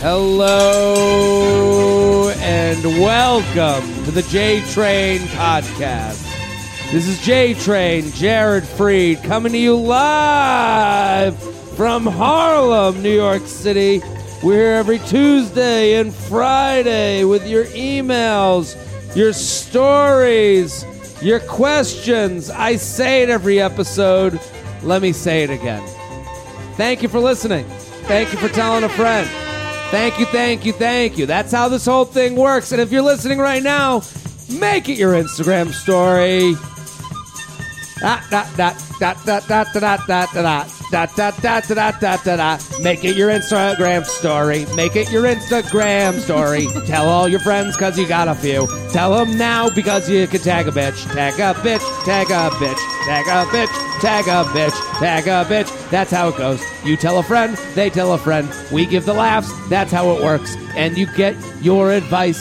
Hello and welcome to the J-Train podcast. This is J-Train, Jared Freed, coming to you live from Harlem, New York City. We're here every Tuesday and Friday with your emails, your stories, your questions. I say it every episode. Let me say it again. Thank you for listening. Thank you for telling a friend. Thank you, thank you, thank you. That's how this whole thing works. And if you're listening right now, make it your Instagram story. Make it your Instagram story. Make it your Instagram story. Tell all your friends because you got a few. Tell them now because you can tag a bitch. Tag a bitch. Tag a bitch. Tag a bitch. Tag a bitch. Tag a bitch. That's how it goes. You tell a friend. They tell a friend. We give the laughs. That's how it works. And you get your advice.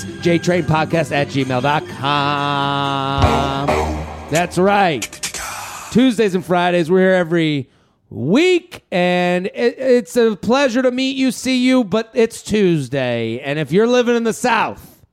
jtrainpodcast@gmail.com. That's right. Tuesdays and Fridays, we're here every week, and it's a pleasure to meet you, see you, but it's Tuesday. And if you're living in the South,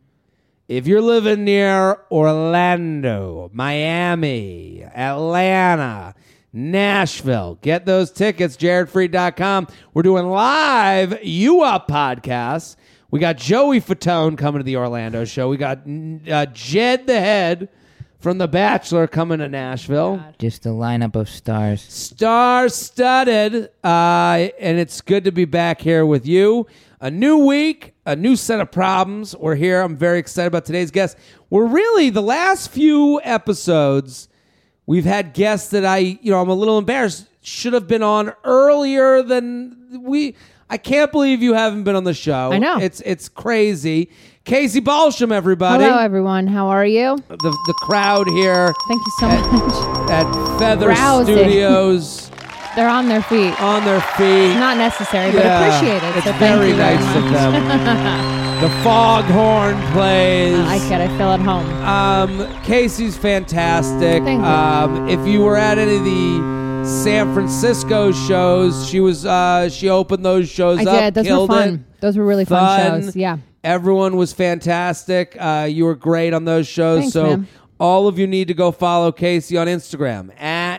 if you're living near Orlando, Miami, Atlanta, Nashville, get those tickets, jaredfreed.com. We're doing live You Up podcasts. We got Joey Fatone coming to the Orlando show. We got Jed the Head from The Bachelor coming to Nashville. Just a lineup of stars. Star-studded. And it's good to be back here with you. A new week, a new set of problems. We're here. I'm very excited about today's guest. We're really, the last few episodes, we've had guests that I'm a little embarrassed, should have been on earlier than I can't believe you haven't been on the show. I know. It's crazy. Casey Balsham, everybody. Hello, everyone. How are you? The crowd here. Thank you so much. At Feather Rousing. Studios. They're on their feet. On their feet. Not necessary, but appreciated. It's so very thank you nice very of much. them. The foghorn plays. I get it. I feel at home. Casey's fantastic. Thank you. If you were at any of the San Francisco shows, she opened those shows up. I did. Those were fun. It. Those were really fun shows. Yeah. Everyone was fantastic. You were great on those shows. Thanks, so man. all of you need to go follow Casey on Instagram at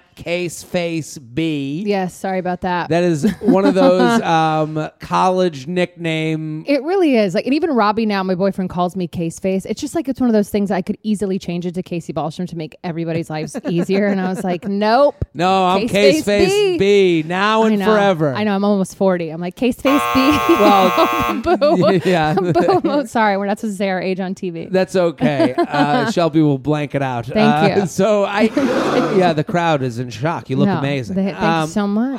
CaseFaceB. Yes. Sorry about that. That is one of those college nickname. It really is. And even Robbie now, my boyfriend, calls me Case Face. It's just it's one of those things I could easily change it to Casey Balsham to make everybody's lives easier. And I was like, nope. No, I'm CaseFace B now and forever. I know. I'm almost 40. I'm like, Case Face B. Well, boo. Yeah. Boo. Oh, sorry. We're not supposed to say our age on TV. That's okay. Shelby will blank it out. Thank you. So the crowd is in shock. You look amazing. Thank you so much.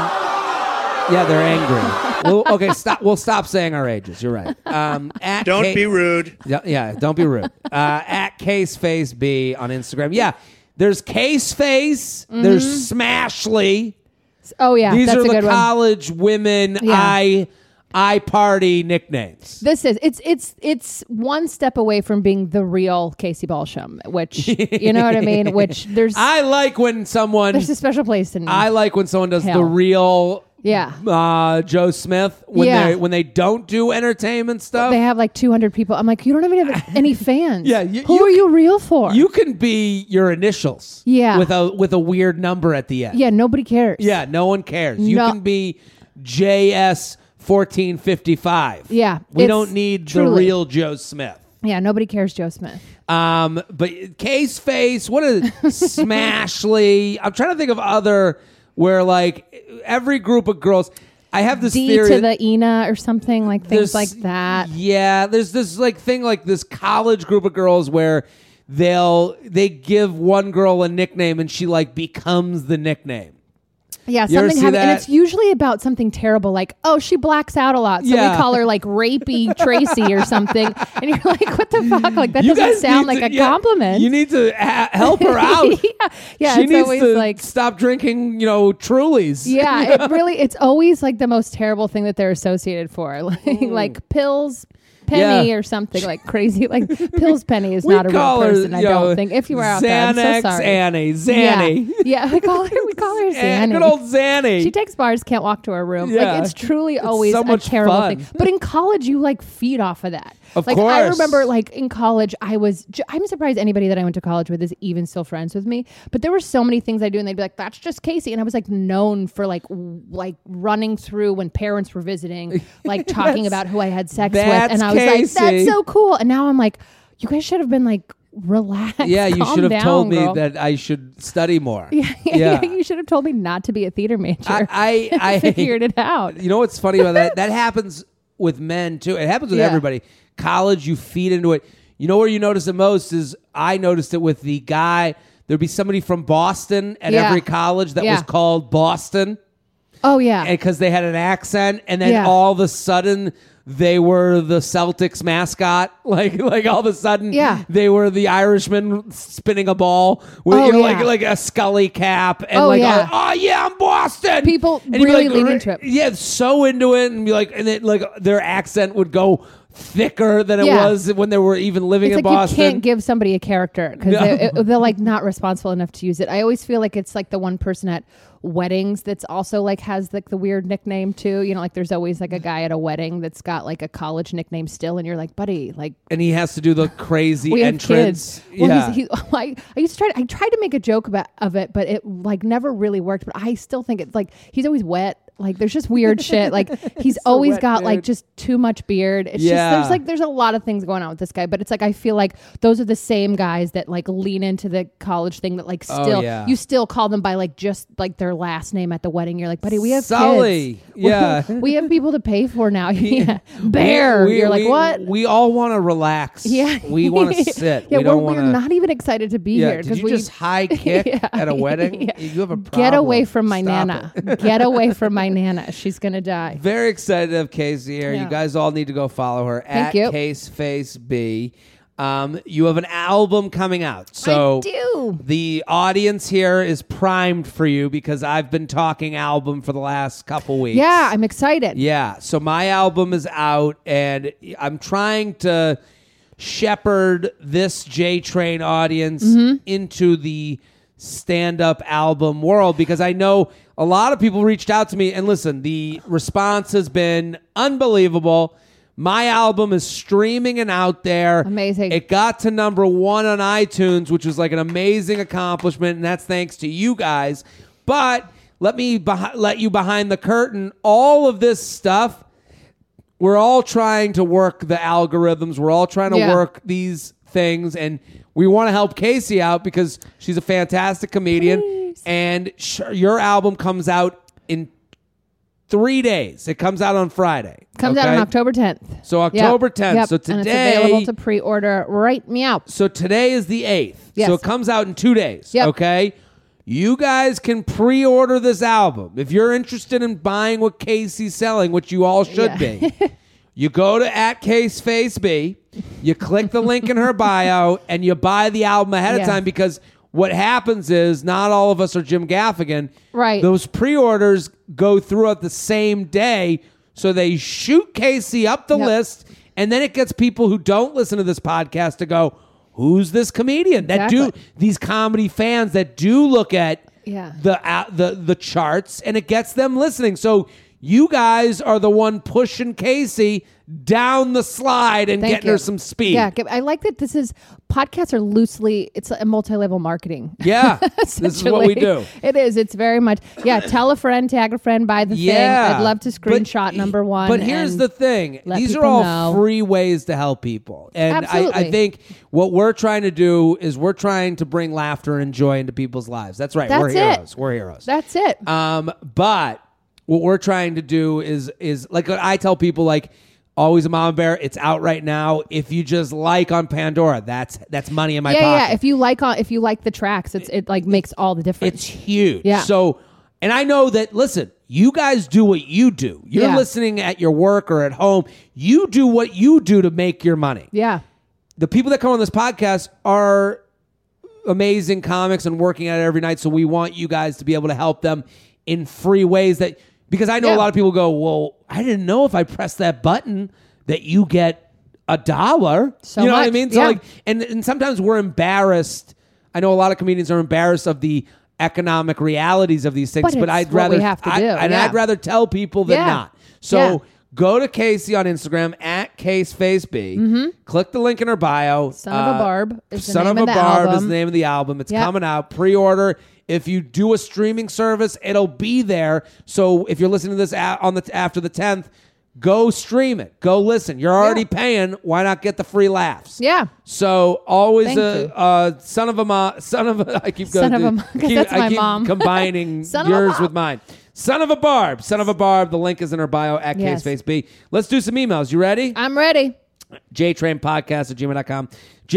Yeah, they're angry. Okay, stop. We'll stop saying our ages. You're right. Don't be rude. Yeah, don't be rude. At CaseFaceB on Instagram. Yeah, there's Caseface. Mm-hmm. There's Smashly. Oh yeah, These that's are a good the one. college women. Yeah. I party nicknames. This is it's one step away from being the real Casey Balsham, which you know what I mean. Which I like when someone. There's a special place in. I like when someone does hell. the real. Yeah. Joe Smith when they don't do entertainment stuff. They have 200 people. I'm like, you don't even have any fans. Yeah, who are you real for? You can be your initials. Yeah. With a weird number at the end. Yeah, nobody cares. Yeah, no one cares. You can be JS 1455. Yeah, we don't need the real Joe Smith. Yeah, nobody cares, Joe Smith. But Caseface, what is Smashly? I'm trying to think of other where every group of girls. I have this D theory to the Ina or something things like that. Yeah, there's this thing this college group of girls where they give one girl a nickname and she becomes the nickname. Yeah, You ever something see happened, and that? it's usually about something terrible, she blacks out a lot, so Yeah. we call her rapey Tracy or something. And you're like, what the fuck? That You doesn't guys sound need like to- a compliment. You need to help her out. yeah, She it's needs always to stop drinking, Trulies. yeah, it's always the most terrible thing that they're associated for, like pills. Penny or something like crazy. Like Pills Penny is not a real person. I don't think. If you were out there, I'm so sorry. Zanny. Yeah, we call her Zanny. Good old Zanny. She takes bars, can't walk to her room. Yeah. Like it's truly always so a much terrible fun. thing. But in college, you like feed off of that. Of like course. I remember, like in college, I'm surprised anybody that I went to college with is even still friends with me. But there were so many things I do, and they'd be like, "That's just Casey," and I was like known for like running through when parents were visiting, like talking about who I had sex with, and I was Casey. like, "That's so cool." And now I'm like, you guys should have been like, relax. Yeah, you calm should have down, told girl. me that I should study more. Yeah, you should have told me not to be a theater major. I figured it out. You know what's funny about that? That happens with men too. It happens with everybody. College, you feed into it. You know where you notice it most is I noticed it with the guy. There'd be somebody from Boston at every college that was called Boston. Oh yeah, because they had an accent, and then Yeah. all of a sudden they were the Celtics mascot. Like all of a sudden, they were the Irishman spinning a ball with like a Scully cap, and I'm Boston. People and you'd be really like, lean into it. Yeah, so into it, and be like, and then like their accent would go thicker than it was when they were even living it's in like Boston. You can't give somebody a character because they're like not responsible enough to use it. I always feel like it's like the one person at weddings that's also like has like the weird nickname too. You know, like there's always like a guy at a wedding that's got like a college nickname still, and you're like, buddy, like, and he has to do the crazy we entrance. Have kids. Well, I used to I tried to make a joke of it, but it like never really worked. But I still think it's like he's always wet. Like there's just weird shit. Like he's always got like just too much beard. It's just there's a lot of things going on with this guy. But it's like I feel like those are the same guys that like lean into the college thing that like still you still call them by like just like their last name at the wedding. You're like, buddy, we have Sully. kids. Yeah. We have people to pay for now. Bear. You're like, what? We all want to relax. Yeah. We want to sit. Yeah, we don't want we're not even excited to be here. Did you just high kick at a wedding? You have a problem. Get away from my Stop Nana. Get away from my Nana. She's going to die. Very excited to have Casey here. Yeah. You guys all need to go follow her Thank you. CaseFaceB. You have an album coming out. So I do. The audience here is primed for you because I've been talking album for the last couple weeks. Yeah, I'm excited. Yeah. So my album is out, and I'm trying to shepherd this J-Train audience into the stand-up album world because I know a lot of people reached out to me, and listen, the response has been unbelievable. My album is streaming and out there. Amazing. It got to number 1 on iTunes, which was like an amazing accomplishment, and that's thanks to you guys. But let me let you behind the curtain. All of this stuff, we're all trying to work the algorithms. We're all trying to work these things, and we want to help Casey out because she's a fantastic comedian. Please. And your album comes out in 3 days. It comes out on Friday. Comes out on October 10th. So October 10th. Yep. So today, and it's available to pre-order right meow. So today is the 8th. Yes. So it comes out in 2 days. Yep. Okay. You guys can pre-order this album. If you're interested in buying what Casey's selling, which you all should be, you go to @CaseFaceB, you click the link in her bio, and you buy the album ahead of time because what happens is not all of us are Jim Gaffigan. Right. Those pre-orders go throughout the same day, so they shoot Casey up the list, and then it gets people who don't listen to this podcast to go, who's this comedian? That these comedy fans that do look at the charts, and it gets them listening. So you guys are the one pushing Casey down the slide and getting her some speed. Yeah, I like that podcasts are loosely, it's a multi-level marketing. Yeah, this is what we do. It is. It's very much, tell a friend, tag a friend, buy the thing. I'd love to screenshot number 1. But here's the thing. These are all free ways to help people. And I think what we're trying to do is we're trying to bring laughter and joy into people's lives. That's right. We're heroes. We're heroes. That's it. But what we're trying to do is like I tell people, like, Always a Mama Bear. It's out right now. If you just like on Pandora, that's money in my pocket. Yeah. If you like the tracks, it like makes all the difference. It's huge. Yeah. So, and I know that. Listen, you guys do what you do. You're listening at your work or at home. You do what you do to make your money. Yeah. The people that come on this podcast are amazing comics and working at it every night. So we want you guys to be able to help them in free ways because I know a lot of people go, well, I didn't know if I press that button that you get $1. So you know what I much, mean? So yeah. like, and sometimes we're embarrassed. I know a lot of comedians are embarrassed of the economic realities of these things, But but it's I'd what rather we have to do, and yeah. I'd rather tell people than Yeah. not. So Yeah. go to Casey on Instagram at CaseFaceB. Click the link in her bio. Son of a Barb is the Son name of of a the Barb is album. the name of the album. It's Yep. coming out. Pre-order. If you do a streaming service, it'll be there. So if you're listening to this after the 10th, go stream it. Go listen. You're already paying. Why not get the free laughs? Yeah. So always Thank son of a. I keep Son going. of a, 'cause that's my I keep mom. combining Son of a yours Barb. with mine. Son of a Barb. Son of a Barb. The link is in her bio at Yes. CaseFaceB. Let's do some emails. You ready? I'm ready. JTrainPodcast@gmail.com.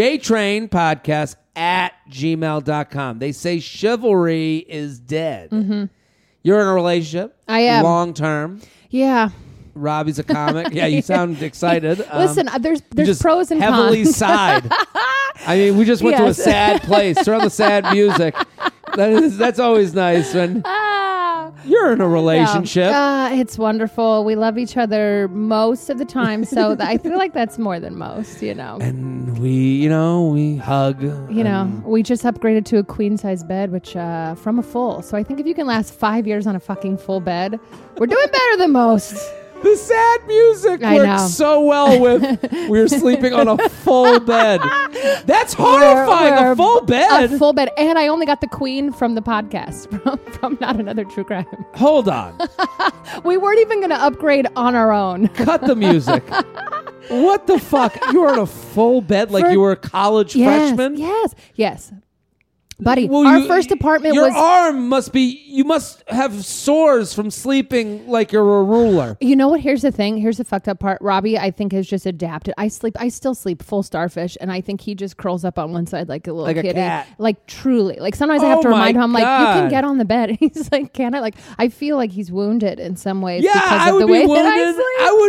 JTrainPodcast@gmail.com. They say chivalry is dead. You're in a relationship. I am. Long term. Yeah. Robbie's a comic. Yeah, you sound excited. Listen, there's you just pros and heavily cons. sighed. I mean, we just went to a Yes. sad place. Turn on the sad music. That's always nice when you're in a relationship. It's wonderful. We love each other most of the time, so I feel like that's more than most, you know. And we hug. You know, we just upgraded to a queen size bed, which from a full. So I think if you can last 5 years on a fucking full bed, we're doing better than most. The sad music I know. works so well with we're sleeping on a full bed. That's horrifying. We're a full bed. A full bed. And I only got the queen from the podcast, from Not Another True Crime. Hold on. We weren't even going to upgrade on our own. Cut the music. What the fuck? You were on a full bed like For- you were a college freshman? Yes. Buddy, Well, our first apartment your was... arm must be... You must have sores from sleeping like you're a ruler. You know what? Here's the thing. Here's the fucked up part. Robbie, I think, has just adapted. I still sleep full starfish, and I think he just curls up on one side like a little Like a kitty. cat. Like truly. Like sometimes I have to Oh my remind him, I'm like, you God. can get on the bed. And he's like, can I? Like, I feel like he's wounded in some ways Yeah, because I of would the be way wounded. that I sleep.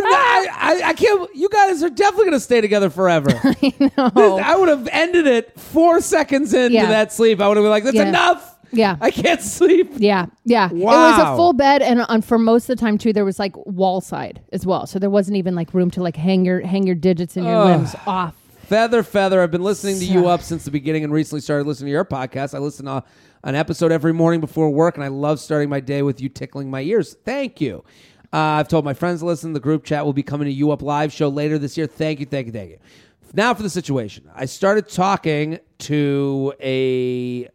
I can't... You guys are definitely going to stay together forever. No. I would have ended it 4 seconds into Yeah. that sleep. I would have been like, that's Yeah. enough. Yeah. I can't sleep. Yeah. It was Wow. a full bed, and for most of the time too, there was like wall side as well. So there wasn't even like room to like hang your digits and your limbs off. Feather. I've been listening to you up since the beginning and recently started listening to your podcast. I listen to an episode every morning before work, and I love starting my day with you tickling my ears. Thank you. I've told my friends to listen. The group chat will be coming to You Up live show later this year. Thank you. Now for the situation. I started talking to a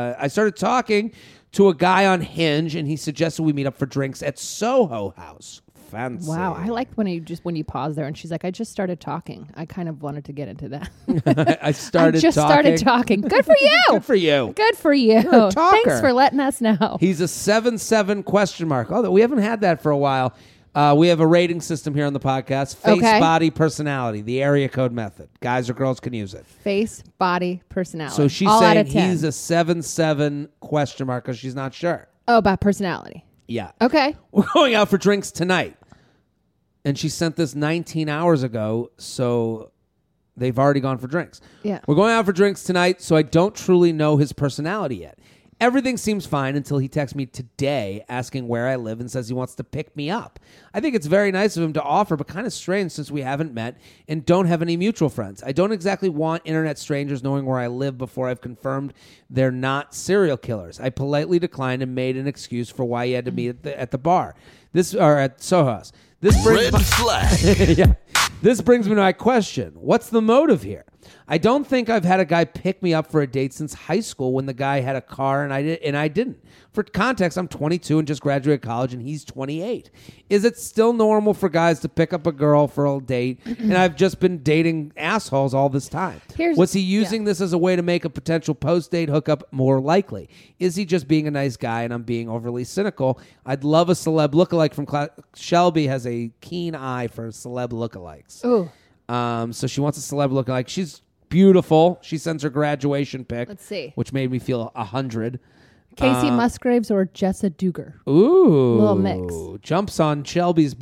guy on Hinge, and he suggested we meet up for drinks at Soho House. Fancy. Wow, I liked when you pause there and she's like, I just started talking. I kind of wanted to get into that. I started started talking. Good for you. Good for you. Good for you. You're a talker. Thanks for letting us know. He's a 7'7"? Oh, we haven't had that for a while. We have a rating system here on the podcast. Face, Okay. body, personality. The area code method. Guys or girls can use it. Face, body, personality. So she's All out saying of 10. he's a 7'7" because she's not sure. Oh, about personality. Yeah. Okay. We're going out for drinks tonight. And she sent this 19 hours ago, so they've already gone for drinks. Yeah. We're going out for drinks tonight, so I don't truly know his personality yet. Everything seems fine until he texts me today asking where I live and says he wants to pick me up. I think it's very nice of him to offer, but kind of strange since we haven't met and don't have any mutual friends. I don't exactly want internet strangers knowing where I live before I've confirmed they're not serial killers. I politely declined and made an excuse for why he had to meet at the bar. At Soho House. This brings Red flag. yeah. This brings me to my question. What's the motive here? I don't think I've had a guy pick me up for a date since high school when the guy had a car and I didn't. For context, I'm 22 and just graduated college and he's 28. Is it still normal for guys to pick up a girl for a date and I've just been dating assholes all this time? Was he using this as a way to make a potential post-date hookup more likely? Is he just being a nice guy and I'm being overly cynical? I'd love a celeb lookalike from Shelby has a keen eye for celeb lookalikes. Ooh. So she wants a celeb lookalike. She's beautiful. She sends her graduation pic. Let's see. Which made me feel 100. Casey Musgraves or Jessa Duger. Ooh. Little mix. Jumps on Shelby's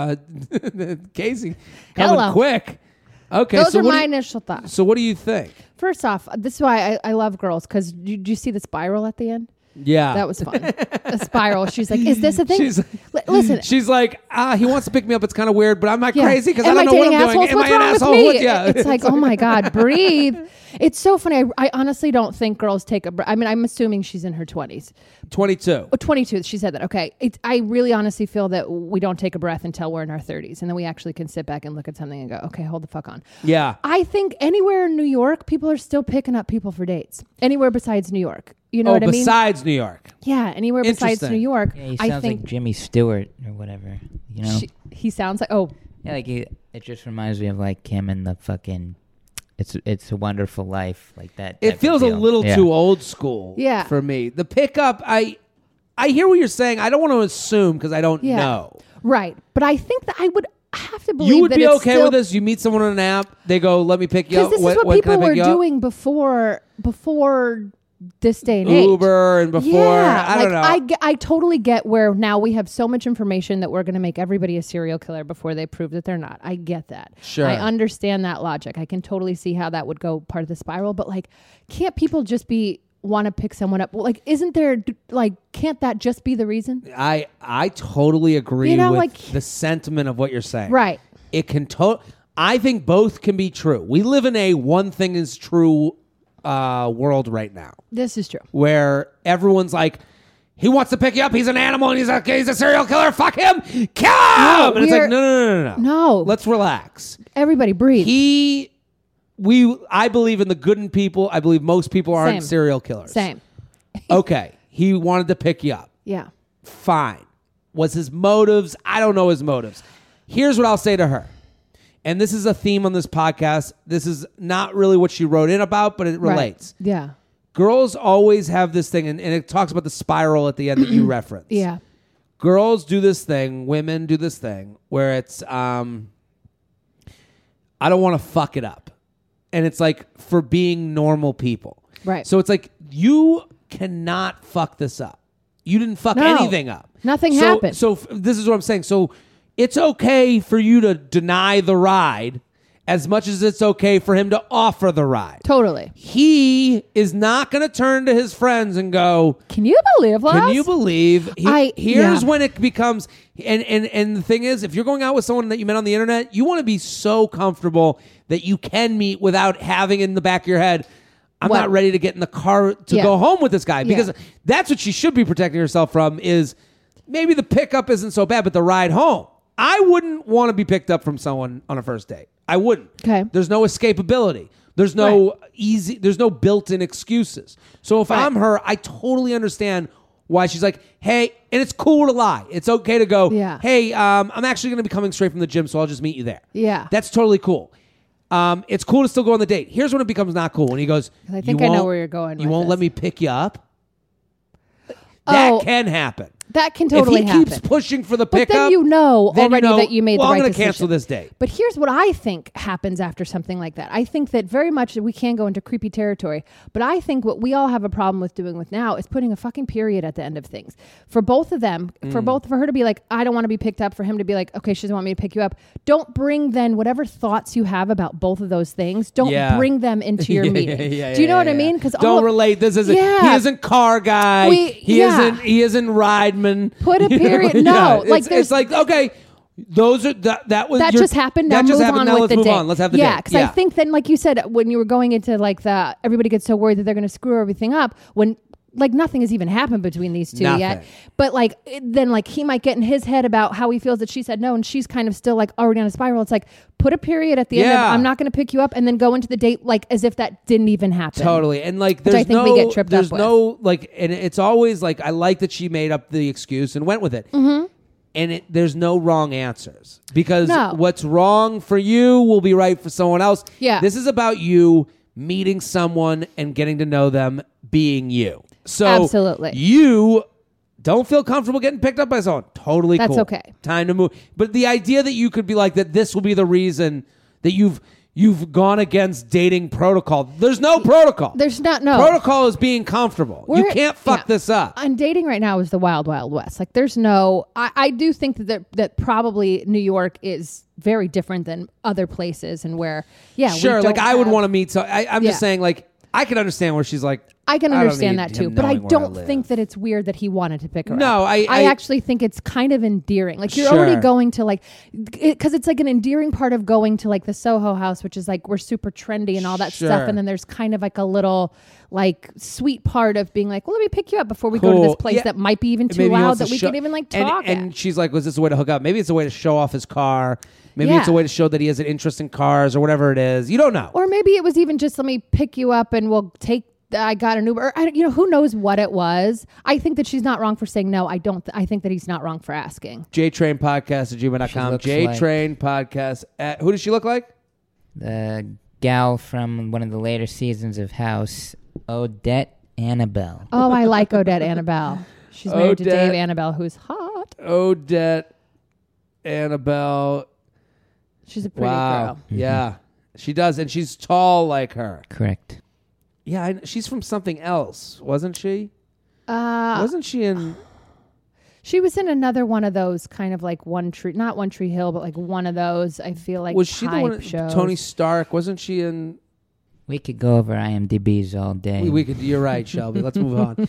Casey coming Hello. quick. Okay. Those so are what my do you- initial thoughts. So what do you think? First off, this is why I love girls, because did you see the spiral at the end? Yeah. That was fun. A spiral. She's like, is this a thing? Listen. She's like, he wants to pick me up. It's kind of weird, but I'm not crazy because I Am don't know what I'm assholes? doing. What's Am I wrong an with asshole? me? Yeah. It's like, oh my God, breathe. It's so funny. I honestly don't think girls take a breath. I mean, I'm assuming she's in her 20s. 22. Oh, 22. She said that. Okay. I really honestly feel that we don't take a breath until we're in our 30s. And then we actually can sit back and look at something and go, okay, hold the fuck on. Yeah. I think anywhere in New York, people are still picking up people for dates. Anywhere besides New York. You know what I mean? Besides New York. Yeah. Anywhere besides Interesting. New York. Yeah, he I sounds think like Jimmy Stewart or whatever. You know? he sounds like, oh, Yeah, like it just reminds me of like him and the fucking It's a Wonderful Life, like that. It feels a little too old school Yeah. for me. The pickup, I hear what you're saying. I don't want to assume because I don't know. Right. But I think that I would have to believe You would that be it's okay still, with this? You meet someone on an app, they go, let me pick you up. because this is what when can I people pick were you up? doing before this day and age. Uber and before. Yeah, I don't know. I totally get where now we have so much information that we're going to make everybody a serial killer before they prove that they're not. I get that. Sure. I understand that logic. I can totally see how that would go part of the spiral. But like, can't people just want to pick someone up? Well, like, isn't there can't that just be the reason? I totally agree You know, with like- the sentiment of what you're saying. Right. It can I think both can be true. We live in a one thing is true world right now This is true. where everyone's like, he wants to pick you up. He's an animal and he's a serial killer. Fuck him. Kill him. And it's like, no. No. Let's relax. Everybody breathe. I believe in the good in people. I believe most people aren't Same. serial killers. Same. Okay. He wanted to pick you up. Yeah. Fine. Was his motives? I don't know his motives. Here's what I'll say to her. And this is a theme on this podcast. This is not really what she wrote in about, but it relates. Right. Yeah. Girls always have this thing, and it talks about the spiral at the end that you reference. Yeah. Girls do this thing, women do this thing, where it's, I don't want to fuck it up. And it's like for being normal people. Right. So it's like, you cannot fuck this up. You didn't fuck anything up. Nothing happened. So this is what I'm saying. So it's okay for you to deny the ride as much as it's okay for him to offer the ride. Totally. He is not going to turn to his friends and go, Can you believe, Lars? can you believe? Here's Yeah. when it becomes, and the thing is, if you're going out with someone that you met on the internet, you want to be so comfortable that you can meet without having in the back of your head, I'm What? not ready to get in the car to Yeah. go home with this guy. Because Yeah. that's what she should be protecting herself from is maybe the pickup isn't so bad, but the ride home. I wouldn't want to be picked up from someone on a first date. I wouldn't. Okay. There's no escapability. There's no there's no built-in excuses. So if I'm her, I totally understand why she's like, hey, and it's cool to lie. It's okay to go, Yeah. hey, I'm actually going to be coming straight from the gym, so I'll just meet you there. Yeah. That's totally cool. It's cool to still go on the date. Here's when it becomes not cool. When he goes, I think "You I know won't- where you're going You with won't this." let me pick you up? That Oh. can happen. That can totally if he happen. keeps pushing for the But pickup, then you know then already know, that you made well, the right I'm gonna decision. cancel this date. But here's what I think happens after something like that. I think that very much we can go into creepy territory, but I think what we all have a problem with doing with now is putting a fucking period at the end of things. For both of them, for her to be like, I don't want to be picked up, for him to be like, okay, she doesn't want me to pick you up. Don't bring then whatever thoughts you have about both of those things, don't Yeah. bring them into your meeting. Do you know what I mean? Because don't relate. This isn't. Yeah. He isn't car guy. He isn't rideman. Put a period. Yeah, No, like it's like okay. Those are that was that your- just happened. Now That just move happened. on Now with let's the move day. on. Let's have the yeah, day. because I think then, like you said, when you were going into like the everybody gets so worried that they're going to screw everything up when like nothing has even happened between these two yet. Nothing. But like then like he might get in his head about how he feels that she said no, and she's kind of still like already on a spiral. It's like put a period at the end of Yeah. I'm not going to pick you up, and then go into the date like as if that didn't even happen. Totally. And like Which there's I think no we get tripped there's up no like and it's always like I like that she made up the excuse and went with it. Mm-hmm. And there's no wrong answers because No. what's wrong for you will be right for someone else. Yeah. This is about you meeting someone and getting to know them being you. So Absolutely. you don't feel comfortable getting picked up by someone. Totally That's cool. okay. Time to move. But the idea that you could be like that this will be the reason that you've gone against dating protocol. There's no protocol. There's not no Protocol is being comfortable. You can't fuck this up. And dating right now is the wild, wild west. Like there's no, I do think that probably New York is very different than other places and where, Sure, like I would want to meet. So I'm just saying, like I can understand where she's like, I can I don't understand need that too, him but I knowing where I don't live. think that it's weird that he wanted to pick her No, up. I actually think it's kind of endearing. Like you're already going to like, because it's like an endearing part of going to like the Soho House, which is like we're super trendy and all that stuff, and then there's kind of like a little like sweet part of being like, well, let me pick you up before we go to this place that might be even too Maybe he loud wants that to we show- can even like talk. And she's like, was this a way to hook up? Maybe it's a way to show off his car. Maybe it's a way to show that he has an interest in cars or whatever it is. You don't know. Or maybe it was even just let me pick you up and we'll take. I got an Uber. Who knows what it was. I think that she's not wrong for saying no. I don't. I think that he's not wrong for asking. JTrainPodcast@gmail.com. JTrain Podcast. Who does she look like? The gal from one of the later seasons of House, Odette Annabelle. Oh, I like Odette Annabelle. She's married to Odette. Dave Annabelle, who's hot. Odette Annabelle. She's a pretty Wow. girl. Yeah. She does. And she's tall like her. Correct. Yeah. She's from something else, wasn't she? Wasn't she in... She was in another one of those kind of like not One Tree Hill, but like one of those, I feel like, Was she the one... shows. Tony Stark? Wasn't she in... We could go over IMDb's all day. We could. You're right, Shelby. Let's move on.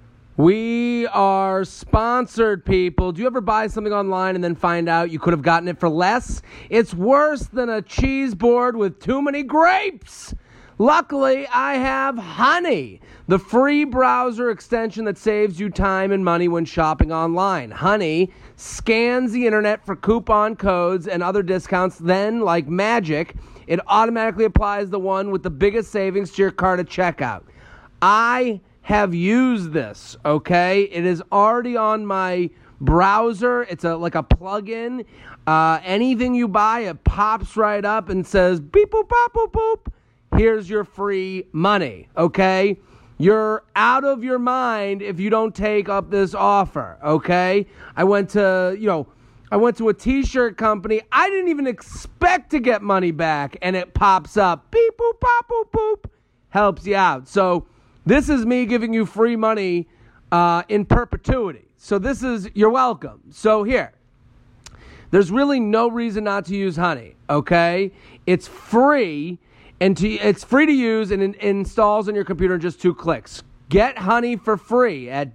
We are sponsored, people. Do you ever buy something online and then find out you could have gotten it for less? It's worse than a cheese board with too many grapes. Luckily, I have Honey, the free browser extension that saves you time and money when shopping online. Honey scans the internet for coupon codes and other discounts, then, like magic, it automatically applies the one with the biggest savings to your cart at checkout. I have used this, okay? It is already on my browser. It's like a plug-in. Anything you buy, it pops right up and says, beep, boop, bop, boop, boop. Here's your free money, okay? You're out of your mind if you don't take up this offer, okay? I went to a t-shirt company. I didn't even expect to get money back, and it pops up. Beep, boop, pop, boop, boop. Helps you out. So this is me giving you free money in perpetuity. So you're welcome. So here, there's really no reason not to use Honey, okay? It's free, and it's free to use, and it installs on your computer in just 2 clicks. Get Honey for free at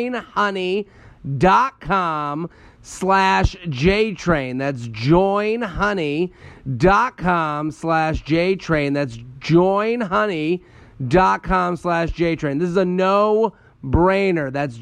joinhoney.com/JTrain. That's joinhoney.com/JTrain. That's joinhoney.com/JTrain. This is a no-brainer. That's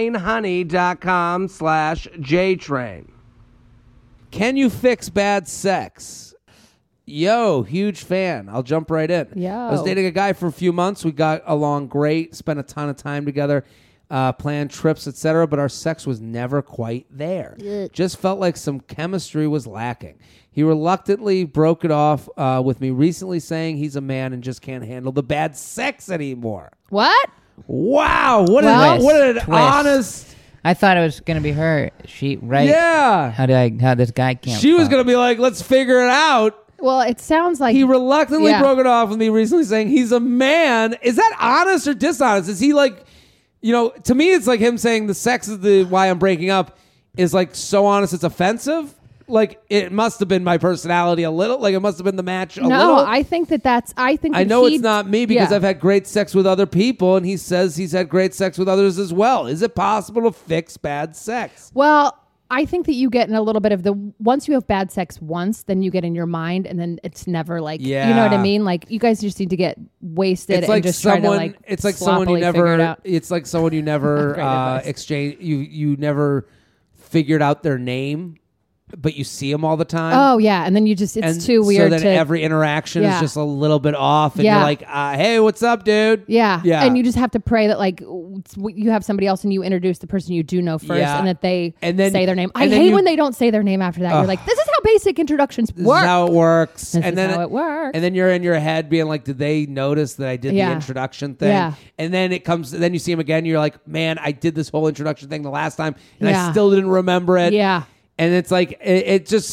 joinhoney.com/JTrain. Can you fix bad sex? Yo, huge fan. I'll jump right in. Yo. I was dating a guy for a few months. We got along great, spent a ton of time together, planned trips, etc., but our sex was never quite there. Just felt like some chemistry was lacking. He reluctantly broke it off with me recently, saying he's a man and just can't handle the bad sex anymore. What? Wow, what Well, an twist. honest... I thought it was gonna be her. She right? Yeah. How this guy can't? She was fuck. going to be like, let's figure it out. Well, it sounds like He reluctantly Yeah. broke it off with me recently, saying he's a man. Is that honest or dishonest? Is he like, to me, it's like him saying the sex is why I'm breaking up is like so honest it's offensive. Like, it must have been my personality a little. Like, it must have been the match a little. I think that's. I think I that know he- it's not me because yeah. I've had great sex with other people, and he says he's had great sex with others as well. Is it possible to fix bad sex? Well, I think that you get in a little bit of once you have bad sex once, then you get in your mind, and then it's never like, you know what I mean? Like, you guys just need to get wasted It's and like just someone. try to like. It's like someone you sloppily figure it never. out. It's like someone you never Great advice. exchange. You never figured out their name, but you see them all the time. Oh yeah, and then you just it's too weird. So then to, every interaction is Yeah. just a little bit off, and Yeah. you're like, "Hey, what's up, dude?" yeah, Yeah. and you just have to pray that like you have somebody else and you introduce the person you do know first, Yeah. and that they And then- say their name. I and then hate you- when they don't say their name after that. You're like, this is how basic introductions This work. is how it works. This and is then how it works. And then you're in your head being like, "Did they notice that I did Yeah. the introduction thing?" Yeah. And then it comes. Then you see him again. You're like, "Man, I did this whole introduction thing the last time, and I Yeah. still didn't remember it." Yeah. And it's like it just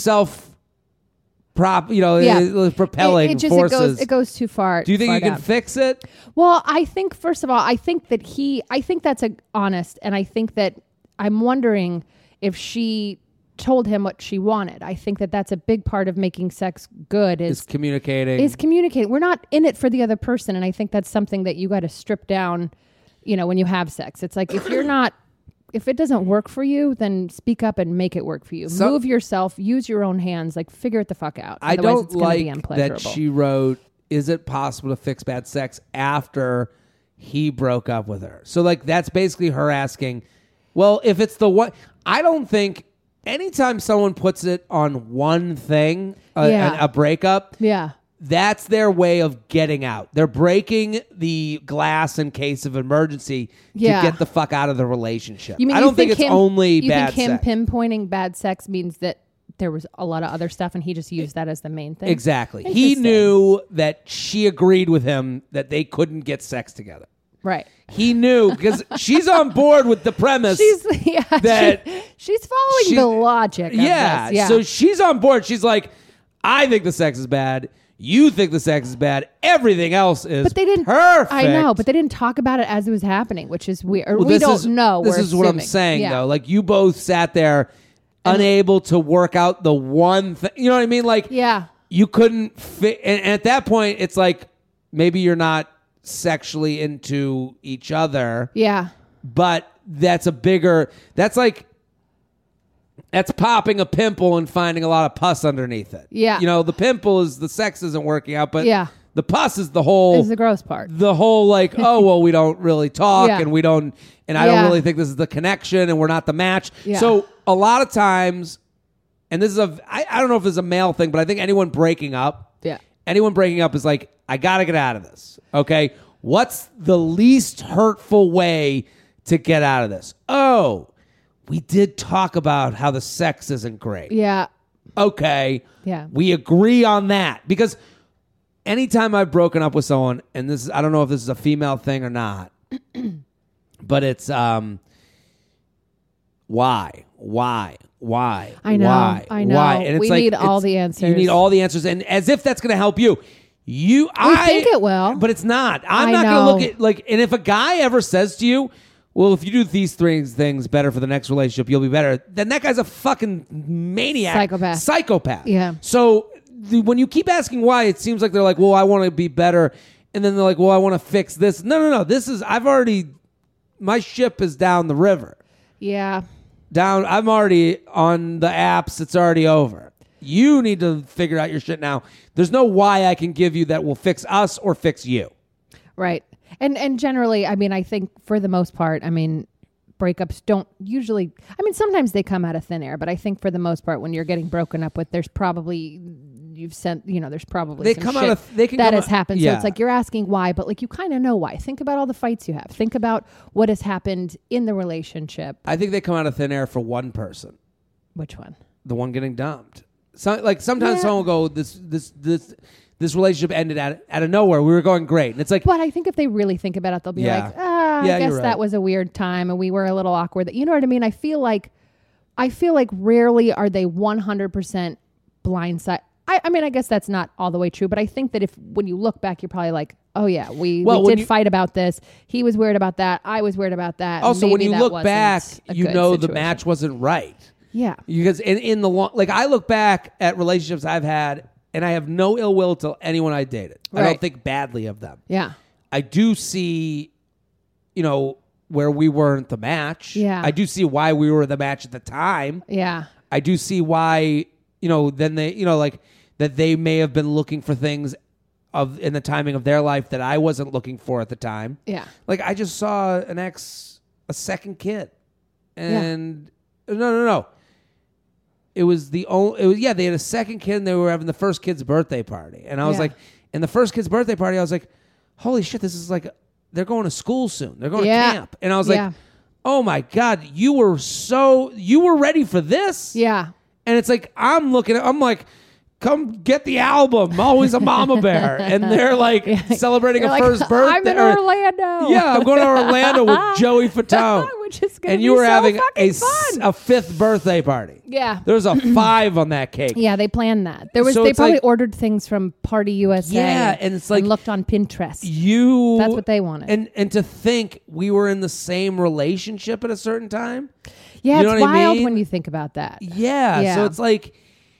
Yeah. propelling it just forces. it goes too far. Do you think far you can down. fix it? Well, I think first of all, I think that's honest, and I think that I'm wondering if she told him what she wanted. I think that that's a big part of making sex good is communicating. We're not in it for the other person. And I think that's something that you got to strip down, when you have sex. It's like, if it doesn't work for you, then speak up and make it work for you. Move yourself, use your own hands, like figure it the fuck out. I Otherwise, don't it's gonna be like unpleasurable. that she wrote, is it possible to fix bad sex after he broke up with her? So like, that's basically her asking, well, if it's the one, I don't think anytime someone puts it on one thing, a breakup, that's their way of getting out. They're breaking the glass in case of emergency to get the fuck out of the relationship. I don't think it's only bad sex. You think him pinpointing bad sex means that there was a lot of other stuff and he just used that as the main thing? Exactly. He knew that she agreed with him that they couldn't get sex together. Right. He knew because she's on board with the premise she's following the logic of this. Yeah. So she's on board. She's like, I think the sex is bad. You think the sex is bad. Everything else is but they didn't, perfect. I know, but they didn't talk about it as it was happening, which is weird. Well, we don't know. This is what I'm saying, though. Like, you both sat there unable to work out the one thing. You know what I mean? Like, you couldn't fit. And at that point, it's like, maybe you're not sexually into each other. Yeah. But that's popping a pimple and finding a lot of pus underneath it. Yeah. The pimple is the sex isn't working out, but the pus is the whole... Is the gross part. The whole like, oh, well, we don't really talk and we don't... And I don't really think this is the connection and we're not the match. Yeah. So a lot of times, and this is I don't know if it's a male thing, but I think anyone breaking up is like, I got to get out of this. Okay? What's the least hurtful way to get out of this? Oh, we did talk about how the sex isn't great. Yeah. Okay. Yeah. We agree on that. Because anytime I've broken up with someone, and this is, I don't know if this is a female thing or not, but it's why? I know. Why? I know. Why? And it's we need all the answers. You need all the answers, and as if that's going to help you. I think it will, but it's not. I'm not going to look at like. And if a guy ever says to you, well, if you do these three things better for the next relationship, you'll be better, then that guy's a fucking maniac. Psychopath. Yeah. So when you keep asking why, it seems like they're like, well, I want to be better. And then they're like, well, I want to fix this. No. My ship is down the river. Yeah. I'm already on the apps. It's already over. You need to figure out your shit now. There's no why I can give you that will fix us or fix you. Right. And generally, I mean, I think for the most part, I mean, breakups don't usually, I mean, sometimes they come out of thin air, but I think for the most part, when you're getting broken up with, there's probably some shit that has happened. So it's like you're asking why, but like you kind of know why. Think about all the fights you have. Think about what has happened in the relationship. I think they come out of thin air for one person. Which one? The one getting dumped. So, like sometimes someone will go, this relationship ended out of nowhere. We were going great. And it's like... But I think if they really think about it, they'll be like, I guess that was a weird time and we were a little awkward. You know what I mean? I feel like rarely are they 100% blindsided. I mean, I guess that's not all the way true, but I think that when you look back, you're probably like, oh yeah, we did fight about this. He was weird about that. I was weird about that. Also, when you look back, the match wasn't right. Yeah. Because in the long... Like, I look back at relationships I've had... And I have no ill will to anyone I dated. Right. I don't think badly of them. Yeah. I do see, where we weren't the match. Yeah. I do see why we were the match at the time. Yeah. I do see why, then they, that they may have been looking for things in the timing of their life that I wasn't looking for at the time. Yeah. Like, I just saw a second kid. And no. They had a second kid and they were having the first kid's birthday party. And I was like, in the first kid's birthday party, I was like, holy shit, this is like, they're going to school soon. They're going to camp. And I was like, oh my God, you were ready for this? Yeah. And it's like, I'm like, come get the album. I'm always a mama bear. And they're like celebrating a first birthday. I'm in Orlando. Yeah, I'm going to Orlando with Joey Fatone. Which is going to be and you were having fun. a fifth birthday party. Yeah. There was a 5 on that cake. Yeah, they planned that. They probably ordered things from Party USA. Yeah, and it's like... And looked on Pinterest. That's what they wanted. And to think we were in the same relationship at a certain time. Yeah, You know it's what I wild mean? when you think about that. Yeah. So it's like,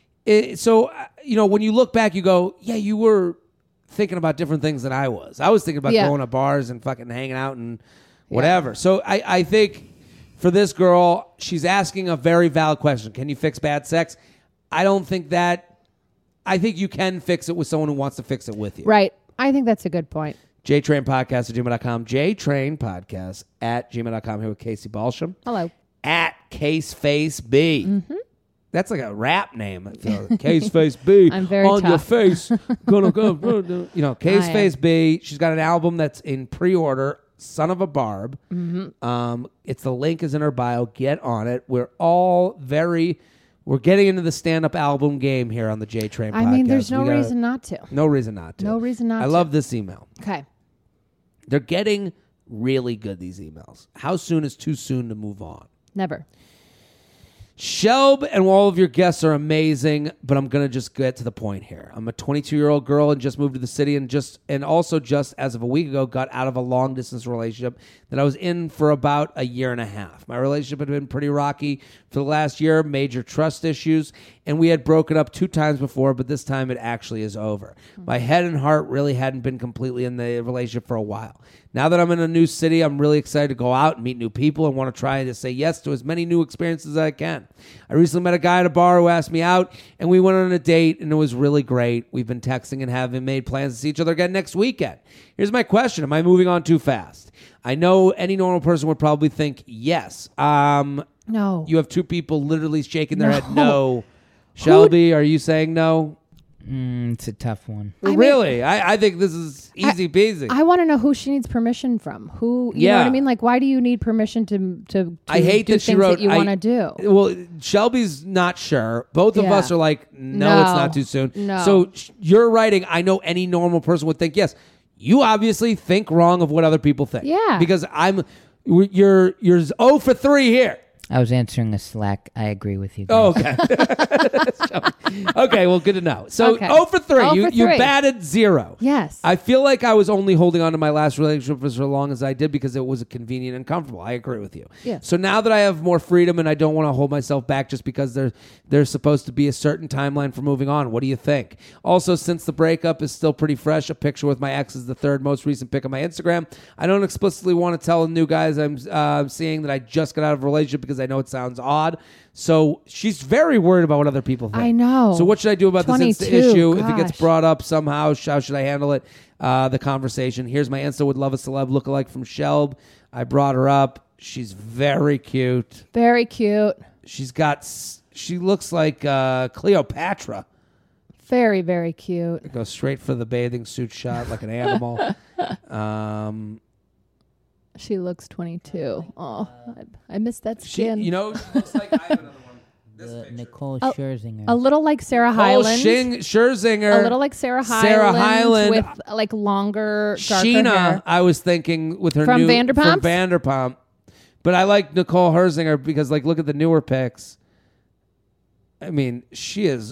when you look back, you go, yeah, you were thinking about different things than I was. I was thinking about going to bars and fucking hanging out and whatever. So I think for this girl, she's asking a very valid question. Can you fix bad sex? I don't think that. I think you can fix it with someone who wants to fix it with you. Right. I think that's a good point. JTrainPodcast@gmail.com. JTrainPodcast @gmail.com. Here with Casey Balsham. Hello. @CaseFaceB. Mm-hmm. That's like a rap name. I feel like. CaseFaceB. I'm very on tough. your face. Gonna go. CaseFaceB. She's got an album that's in pre-order. Son of a Barb. Mm-hmm. It's the link is in her bio. Get on it. We're getting into the stand-up album game here on the J Train Podcast. I mean, there's no reason not to. No reason not to. No reason not to. I love this email. Okay. They're getting really good, these emails. How soon is too soon to move on? Never. Shelb and all of your guests are amazing, but I'm going to just get to the point here. I'm a 22-year-old girl and just moved to the city and also just as of a week ago got out of a long-distance relationship that I was in for about a year and a half. My relationship had been pretty rocky for the last year, major trust issues, and we had broken up 2 times before, but this time it actually is over. My head and heart really hadn't been completely in the relationship for a while. Now that I'm in a new city, I'm really excited to go out and meet new people and want to try to say yes to as many new experiences as I can. I recently met a guy at a bar who asked me out, and we went on a date, and it was really great. We've been texting and having made plans to see each other again next weekend. Here's my question. Am I moving on too fast? I know any normal person would probably think yes. No. You have 2 people literally shaking their head no. Shelby, are you saying no? It's a tough one. Really? I think this is easy peasy. I want to know who she needs permission from. Who, you know what I mean? Like, why do you need permission to I hate do that she things wrote that you want to do? Well, Shelby's not sure. Both of us are like, no, it's not too soon. No. So you're writing, I know any normal person would think yes. You obviously think wrong of what other people think. Yeah. Because you're 0 for 3 here. I was answering a Slack. I agree with you guys. Oh, okay. Okay, well, good to know. So, Okay. 0 for 3. 0 You for 3. batted 0. Yes. I feel like I was only holding on to my last relationship for as long as I did because it was convenient and comfortable. I agree with you. Yeah. So now that I have more freedom and I don't want to hold myself back just because there's supposed to be a certain timeline for moving on, what do you think? Also, since the breakup is still pretty fresh, a picture with my ex is the 3rd most recent pic on my Instagram. I don't explicitly want to tell the new guys I'm seeing that I just got out of a relationship because I know it sounds odd. So she's very worried about what other people think. I know. So what should I do about this 22, Insta issue? If it gets gosh. brought up somehow, how should I handle it? The conversation. Here's my Insta. Would love a celeb lookalike from Shelb. I brought her up. She's very cute. Very cute. She looks like Cleopatra. Very, very cute. Go straight for the bathing suit shot like an animal. She looks 22. Oh, I miss that skin. She looks like I have another one. Nicole Scherzinger. A little like Sarah Cole Hyland. Scherzinger. A little like Sarah Hyland. Sarah Hyland. With like longer, darker Sheena, hair. I was thinking with her From new Vanderpump? from Vanderpump. But I like Nicole Scherzinger because look at the newer pics. I mean, she's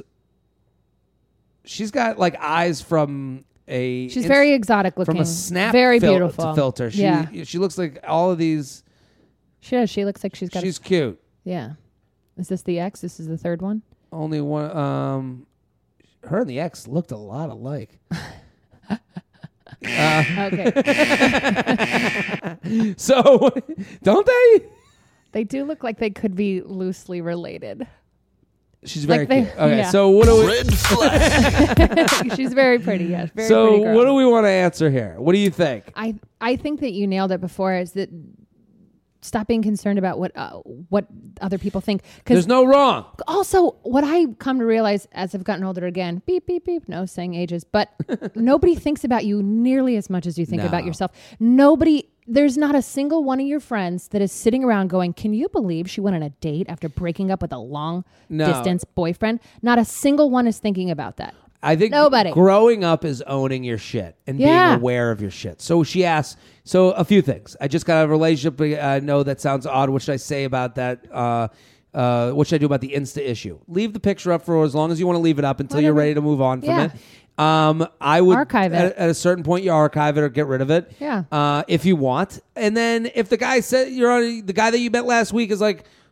got like eyes from She's very exotic looking. from a Snap very beautiful filter. She looks like all of these. She does. She looks like she's got. She's cute. Yeah. Is this the ex? This is the 3rd one. Only one. Her and the ex looked a lot alike. Okay. So, don't they? They do look like they could be loosely related. She's very Like they- cute. Okay, yeah. so what do we? Red flag. She's very pretty. Yes. Very So pretty girl. what do we want to answer here? What do you think? I think that you nailed it before. Is that stop being concerned about what other people think. There's no wrong. Also, what I come to realize as I've gotten older again, beep, beep, beep, no saying ages, but nobody thinks about you nearly as much as you think No. about yourself. There's not a single one of your friends that is sitting around going, can you believe she went on a date after breaking up with a long distance boyfriend? Not a single one is thinking about that. I think Nobody. growing up is owning your shit and being aware of your shit. So she asks, a few things. I just got out of a relationship. I know that sounds odd. What should I say about that? What should I do about the Insta issue? Leave the picture up for as long as you want to leave it up until you're ready to move on from it. I would archive it. At a certain point. You archive it or get rid of it. Yeah. If you want, and then if the guy said the guy that you met last week is like,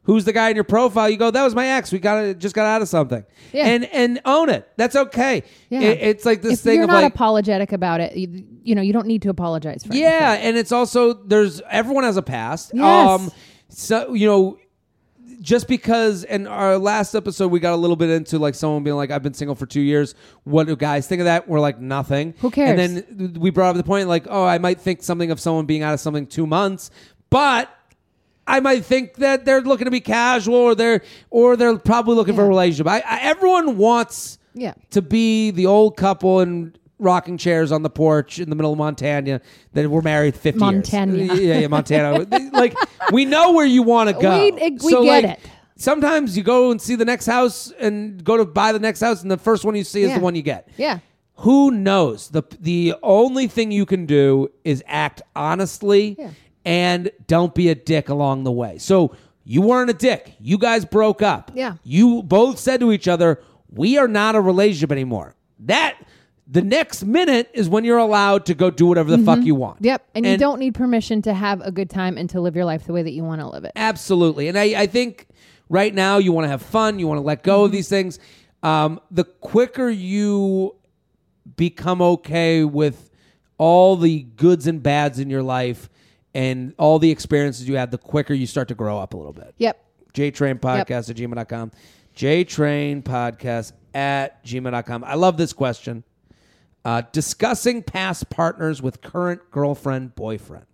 who's the guy in your profile, you go, that was my ex. We just got out of something. Yeah. And own it. That's okay. Yeah. It's like this thing you're of not like, apologetic about it, you don't need to apologize for yeah. anything. And it's also, everyone has a past. Yes. So, just because in our last episode we got a little bit into like someone being like, I've been single for 2 years. What do guys think of that? We're like, nothing. Who cares? And then we brought up the point like, oh, I might think something of someone being out of something 2 months, but I might think that they're looking to be casual or they're probably looking for a relationship. Everyone wants to be the old couple and rocking chairs on the porch in the middle of Montana that were married 50 years. Yeah, Montana. Like, we know where you want to go. We get it. Sometimes you go and see the next house and go to buy the next house, and the first one you see is the one you get. Yeah. Who knows? The only thing you can do is act honestly and don't be a dick along the way. So you weren't a dick. You guys broke up. Yeah. You both said to each other, we are not a relationship anymore. The next minute is when you're allowed to go do whatever the fuck you want. Yep. And you don't need permission to have a good time and to live your life the way that you want to live it. Absolutely. And I think right now you want to have fun. You want to let go of these things. The quicker you become okay with all the goods and bads in your life and all the experiences you have, the quicker you start to grow up a little bit. Yep. JTrainPodcast at gmail.com. JTrainPodcast at gmail.com. I love this question. Discussing past partners with current girlfriend, boyfriend.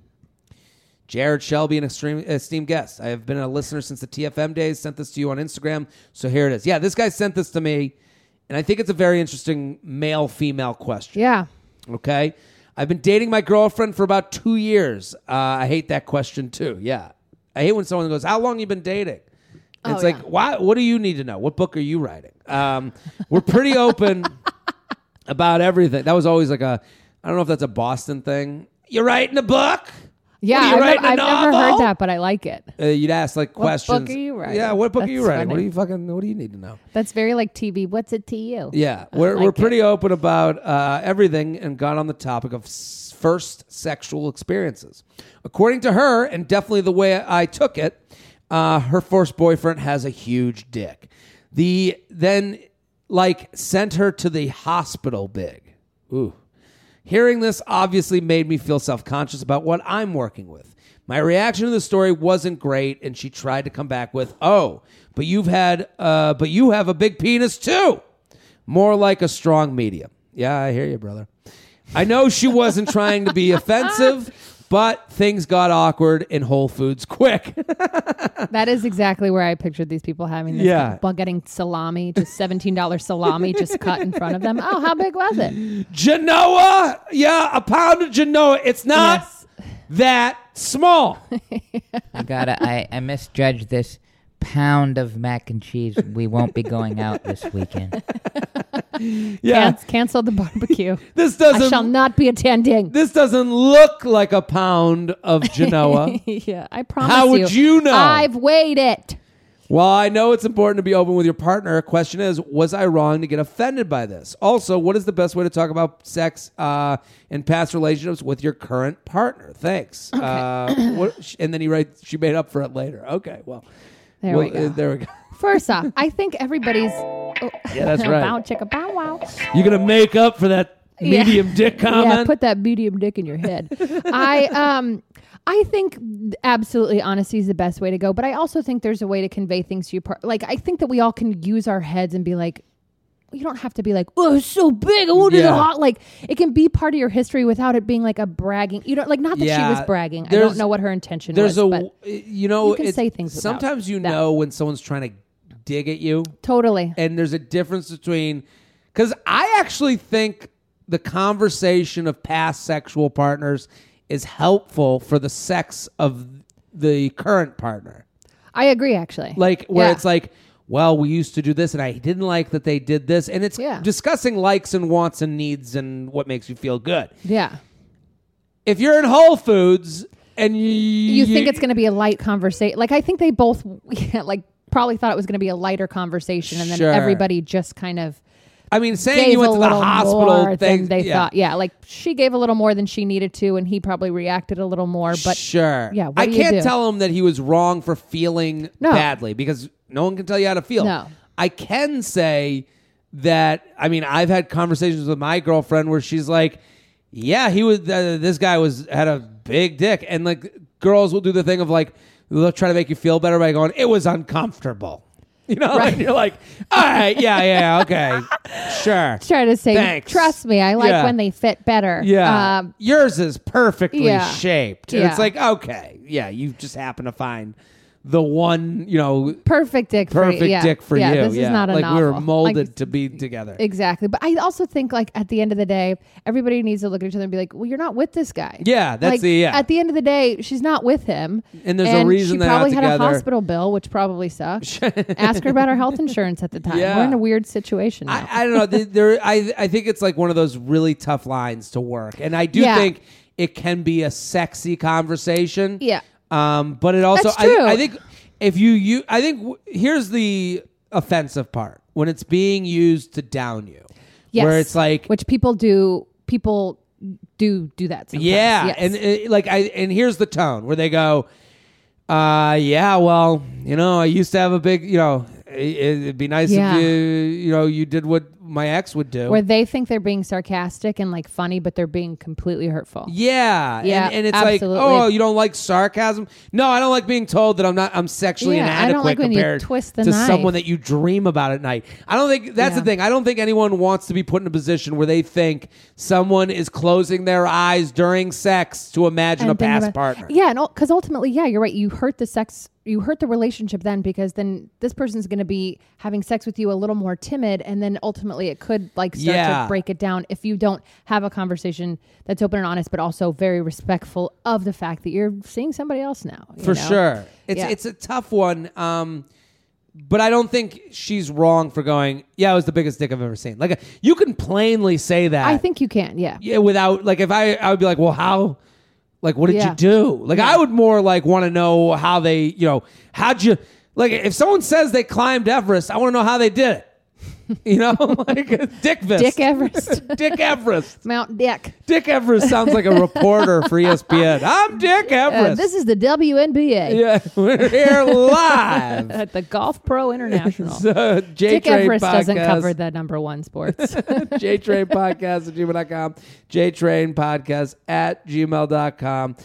Jared Shelby, an esteemed guest. I have been a listener since the TFM days. Sent this to you on Instagram. So here it is. Yeah, this guy sent this to me, and I think it's a very interesting male-female question. Yeah. Okay? I've been dating my girlfriend for about 2 years. I hate that question, too. Yeah. I hate when someone goes, how long have you been dating? And it's like, why? What do you need to know? What book are you writing? We're pretty open about everything. That was always like I don't know if that's a Boston thing. You're writing a book? Yeah, I've never heard that, but I like it. You'd ask like questions. What book are you writing? Yeah, what book are you writing? Funny. What do you need to know? That's very like TV. What's it to you? Yeah, we're pretty open about everything and got on the topic of first sexual experiences. According to her, and definitely the way I took it, her first boyfriend has a huge dick. Then sent her to the hospital big. Ooh. Hearing this obviously made me feel self-conscious about what I'm working with. My reaction to the story wasn't great, and she tried to come back with, but you have a big penis too. More like a strong medium. Yeah, I hear you, brother. I know she wasn't trying to be offensive, but things got awkward in Whole Foods quick. That is exactly where I pictured these people having this. Yeah. Getting salami, just $17 salami just cut in front of them. Oh, how big was it? Genoa? Yeah, a pound of Genoa. It's not that small. I misjudged this pound of mac and cheese. We won't be going out this weekend. Yeah. Cancel the barbecue. I shall not be attending. This doesn't look like a pound of Genoa. Yeah, I promise you. How would you know? I've weighed it. Well, I know it's important to be open with your partner. Question is, was I wrong to get offended by this? Also, what is the best way to talk about sex and past relationships with your current partner? Thanks. Okay. And then she made up for it later. Okay, well. There we go. There we go. First off, I think everybo's... yeah, that's right. Bow, chicka, bow, wow. You're going to make up for that medium dick comment? Yeah, put that medium dick in your head. I think absolutely honesty is the best way to go, but I also think there's a way to convey things to your partner. Like, I think that we all can use our heads and be like, you don't have to be like, oh, it's so big. I want it hot. Like, it can be part of your history without it being like a bragging. You know, like, not that she was bragging. I don't know what her intention was. But you can say things. Sometimes when someone's trying to dig at you. Totally. And there's a difference between, because I actually think the conversation of past sexual partners is helpful for the sex of the current partner. I agree, actually. Like, where it's like, well, we used to do this, and I didn't like that they did this. And it's discussing likes and wants and needs and what makes you feel good. Yeah. If you're in Whole Foods and you think it's going to be a light conversation. Like, I think they both, probably thought it was going to be a lighter conversation, and then everybody just kind of I mean, saying gave you went a to the little hospital more thing, than they thought. Yeah, like she gave a little more than she needed to, and he probably reacted a little more. But sure. yeah, what I do you can't do? tell him that he was wrong for feeling No. badly because no one can tell you how to feel. No. I can say that, I mean, I've had conversations with my girlfriend where she's like, yeah, he was, this guy had a big dick. And like girls will do the thing of like, they'll try to make you feel better by going, it was uncomfortable. You know, Right. and you're like, all right, yeah, okay, sure. Try to say, Thanks. trust me, I like Yeah. when they fit better. Yeah. Yours is perfectly yeah. shaped. And Yeah. it's like, okay, yeah, you just happen to find the one, you know, perfect dick for perfect you. Yeah. dick for yeah, you. This is not a like novel. we were molded Like, to be together. Exactly. But I also think like at the end of the day, everybody needs to look at each other and be like, well, you're not with this guy. Yeah, that's like, At the end of the day, she's not with him. And there's a reason she they're not probably had a together. hospital bill, which probably sucks. Ask her about her health insurance at the time. Yeah. We're in a weird situation now. I don't know. I think it's like one of those really tough lines to work. And I do Yeah. think it can be a sexy conversation. Yeah. But it also, That's true. I think if here's the offensive part when it's being used to down you. Yes. Where it's like, which people do that sometimes. yeah, Yes. and here's the tone where they go, yeah, well, you know, I used to have a big, you know, it'd be nice Yeah. if you did what my ex would do. where they think they're being sarcastic and like funny, but they're being completely hurtful. Yeah, Yeah, and it's absolutely. like, oh, you don't like sarcasm? No, I don't like being told that I'm sexually Yeah, I inadequate don't like when you compared twist the to knife. someone that you dream about at night. I don't think that's the Yeah. thing. I don't think anyone wants to be put in a position where they think someone is closing their eyes during sex to imagine a And think past about- partner. Yeah, because ultimately, yeah, you're right. You hurt the relationship then, because then this person's going to be having sex with you a little more timid, and then ultimately it could like start Yeah. to break it down if you don't have a conversation that's open and honest, but also very respectful of the fact that you're seeing somebody else now. you For know? sure. Yeah. It's a tough one. But I don't think she's wrong for going, yeah, it was the biggest dick I've ever seen. Like, you can plainly say that. I think you can. Yeah. Yeah, without, like, if I would be like, well, how, like, what did Yeah. you do? Like, I would more, like, want to know how they, you know, how'd you, like, if someone says they climbed Everest, I want to know how they did it. You know, like Dick Everest. Dick Everest. Mount Dick. Dick Everest sounds like a reporter for ESPN. I'm Dick Everest. This is the WNBA Yeah, we're here live. at the Golf Pro International. So, Dick J-Train Everest doesn't Podcast. cover the number one sports. JTrain Podcast at gmail.com. JTrain Podcast at gmail.com.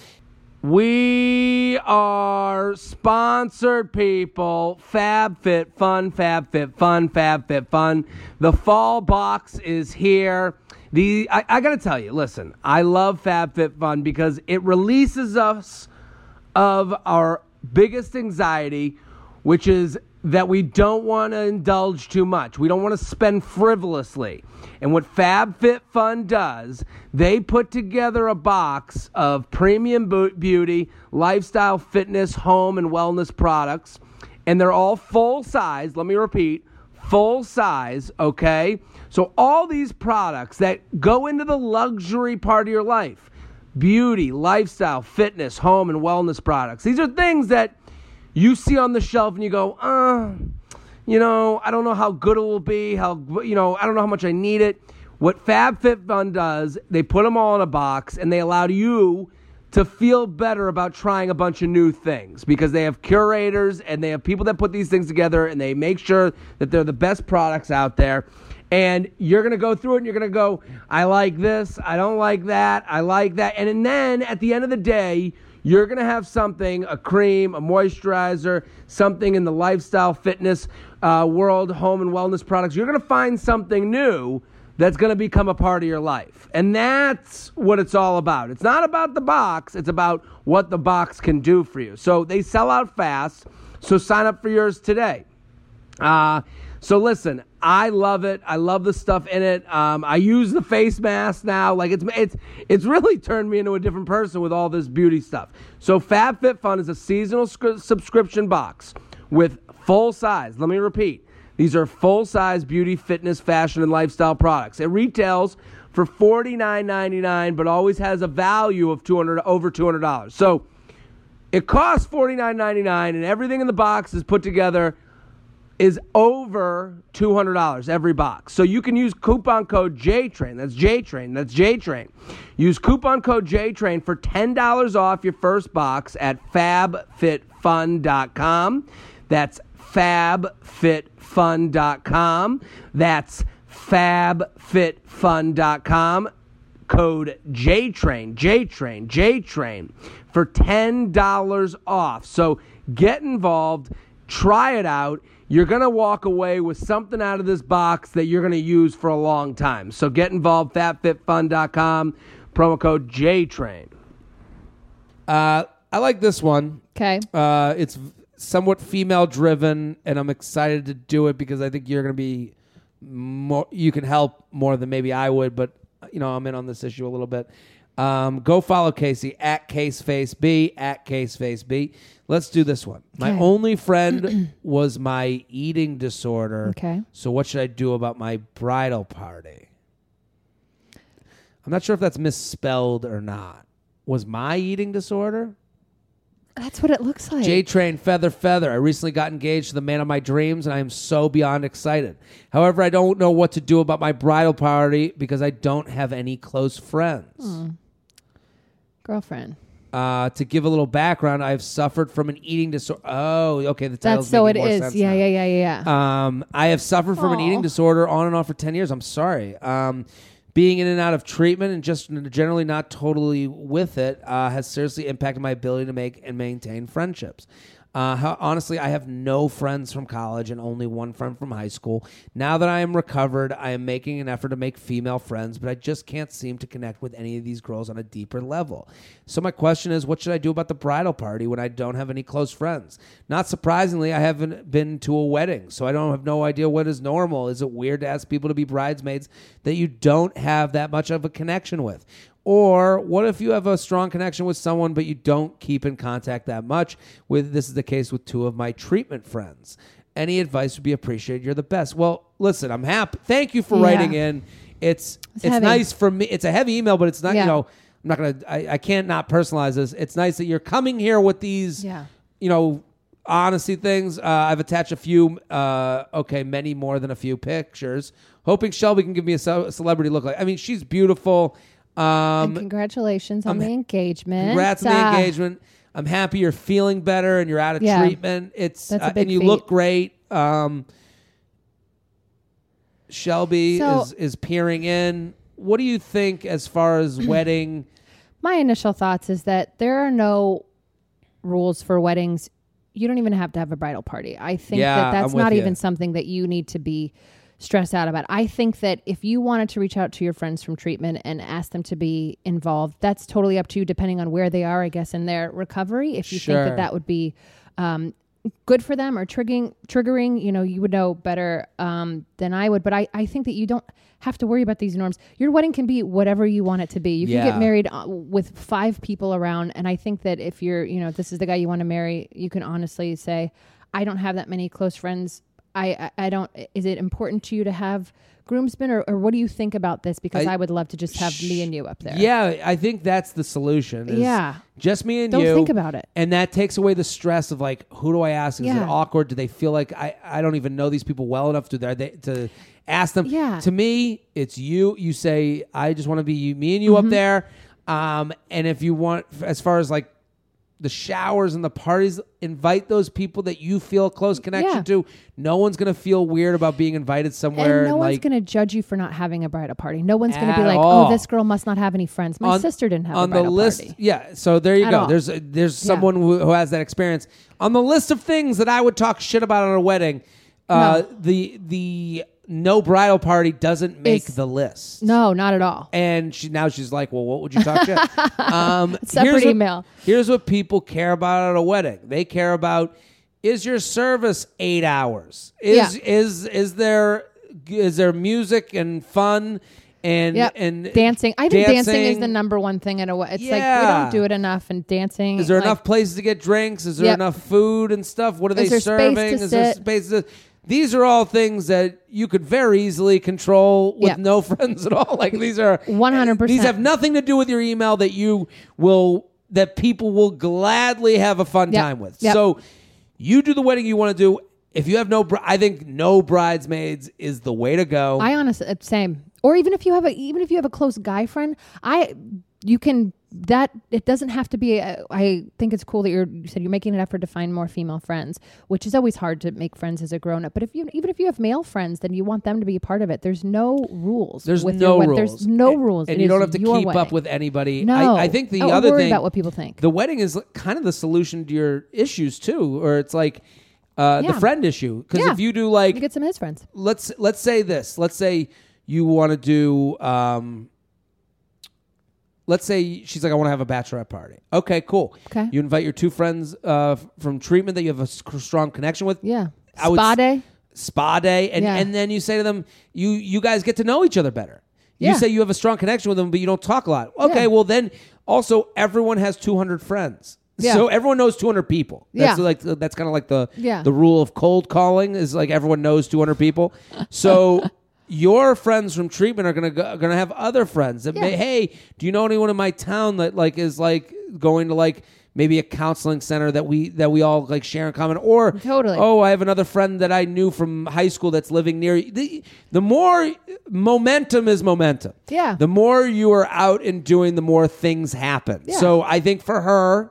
We are sponsored people. FabFitFun, FabFitFun, FabFitFun. The fall box is here. I got to tell you, listen, I love FabFitFun because it releases us of our biggest anxiety, which is that we don't want to indulge too much. We don't want to spend frivolously. And what FabFitFun does, they put together a box of premium beauty, lifestyle, fitness, home, and wellness products. And they're all full size. Let me repeat, full size, okay? So all these products that go into the luxury part of your life, beauty, lifestyle, fitness, home, and wellness products. These are things that you see on the shelf and you go, you know, I don't know how good it will be, I don't know how much I need it. What FabFitFun does, they put them all in a box and they allow you to feel better about trying a bunch of new things because they have curators and they have people that put these things together and they make sure that they're the best products out there. And you're going to go through it and you're going to go, I like this, I don't like that, I like that. And then at the end of the day, you're going to have something, a cream, a moisturizer, something in the lifestyle, fitness world, home and wellness products. You're going to find something new that's going to become a part of your life. And that's what it's all about. It's not about the box. It's about what the box can do for you. So they sell out fast. So sign up for yours today. So listen, I love it. I love the stuff in it. I use the face mask now. Like it's really turned me into a different person with all this beauty stuff. So FabFitFun is a seasonal subscription box with full size. Let me repeat. These are full size beauty, fitness, fashion, and lifestyle products. It retails for $49.99, but always has a value of over $200. So it costs $49.99, and everything in the box is put together is over $200 every box. So you can use coupon code JTRAIN. That's JTRAIN. That's JTRAIN. Use coupon code JTRAIN for $10 off your first box at fabfitfun.com. That's fabfitfun.com. That's fabfitfun.com. Code JTRAIN, JTRAIN, JTRAIN for $10 off. So get involved. Try it out. You're going to walk away with something out of this box that you're going to use for a long time. So get involved, fabfitfun.com, promo code JTRAIN. I like this one. Okay. It's somewhat female-driven, and I'm excited to do it because I think you're going to be more. You can help more than maybe I would, but I'm in on this issue a little bit. Go follow Casey at CaseFaceB, at CaseFaceB. Let's do this one. My only friend was my eating disorder. Okay. So what should I do about my bridal party? I'm not sure if that's misspelled or not. Was my eating disorder? That's what it looks like. J-Train, feather. I recently got engaged to the man of my dreams, and I am so beyond excited. However, I don't know what to do about my bridal party because I don't have any close friends. Girlfriend. To give a little background, I've suffered from an eating disorder. Oh, okay. The title's That's so it making more is. sense Yeah, now. yeah. I have suffered from an eating disorder on and off for 10 years. I'm sorry. Being in and out of treatment and just generally not totally with it has seriously impacted my ability to make and maintain friendships. Honestly, I have no friends from college and only one friend from high school. Now that I am recovered, I am making an effort to make female friends, but I just can't seem to connect with any of these girls on a deeper level. So my question is, what should I do about the bridal party when I don't have any close friends? Not surprisingly, I haven't been to a wedding, so I have no idea what is normal. Is it weird to ask people to be bridesmaids that you don't have that much of a connection with? Or what if you have a strong connection with someone, but you don't keep in contact that much? This is the case with two of my treatment friends. Any advice would be appreciated. You're the best. Well, listen, I'm happy. Thank you for writing in. It's nice for me. It's a heavy email, but it's not, I'm not going to, I can't not personalize this. It's nice that you're coming here with these, honesty things. I've attached a few, many more than a few pictures, hoping Shelby can give me a celebrity look like. I mean, she's beautiful. And congratulations on the engagement. Congrats on the engagement. I'm happy you're feeling better and you're out of treatment. That's a big and you look great. Shelby is peering in. What do you think as far as wedding? My initial thoughts is that there are no rules for weddings. You don't even have to have a bridal party. I think that's not even something that you need to be stressed out about. I think that if you wanted to reach out to your friends from treatment and ask them to be involved, that's totally up to you, depending on where they are, I guess, in their recovery. If you think that would be good for them or triggering, you would know better than I would. But I think that you don't have to worry about these norms. Your wedding can be whatever you want it to be. You can get married with 5 people around. And I think that if you're, this is the guy you want to marry, you can honestly say, I don't have that many close friends. I don't. Is it important to you to have groomsmen, or what do you think about this? Because I would love to just have me and you up there. Yeah, I think that's the solution. Just me and you. Don't think about it. And that takes away the stress of like, who do I ask? Is it awkward? Do they feel like I don't even know these people well enough to ask them? Yeah. To me, it's you. You say, I just want to be me and you up there. And if you want, as far as like the showers and the parties, invite those people that you feel a close connection to. No one's going to feel weird about being invited somewhere. And no one's going to judge you for not having a bridal party. No one's going to be like, oh, this girl must not have any friends. My sister didn't have a bridal party. Yeah, so there you go. There's someone who has that experience. On the list of things that I would talk shit about at a wedding, the no bridal party doesn't make the list. No, not at all. And she's like, well, what would you talk shit? Separate email. Here's what people care about at a wedding. They care about, is your service 8 hours? Is there music and fun and dancing? I think dancing is the number one thing at a wedding. It's like we don't do it enough, and dancing. Is there enough places to get drinks? Is there enough food and stuff? What are they serving? Is there space to These are all things that you could very easily control with no friends at all. Like these are 100%. These have nothing to do with your email that people will gladly have a fun time with. So you do the wedding you want to do. if you have I think no bridesmaids is the way to go. I honestly, same. Or even if you have a close guy friend, it doesn't have to be. I think it's cool that you said you're making an effort to find more female friends, which is always hard to make friends as a grown up. But even if you have male friends, then you want them to be a part of it. There's no rules. There's no rules. There's no rules, and you don't have to keep up with anybody. No, I think the I'm other worried thing about what people think. The wedding is kind of the solution to your issues too, or it's like the friend issue. Because if you do like, you get some of his friends. Let's say this. Let's say you want to do. Let's say she's like, I want to have a bachelorette party. Okay, cool. Okay. You invite your two friends from treatment that you have a strong connection with. Yeah. Spa day. And then you say to them, you guys get to know each other better. You say you have a strong connection with them, but you don't talk a lot. Okay, well then also everyone has 200 friends. Yeah. So everyone knows 200 people. That's that's kind of like the rule of cold calling is like everyone knows 200 people. So your friends from treatment are gonna have other friends that may, hey, do you know anyone in my town that like is like going to like maybe a counseling center that we all like share in common, or oh, I have another friend that I knew from high school that's living near you. The more momentum is momentum. Yeah. The more you are out and doing, the more things happen. Yeah. So I think for her,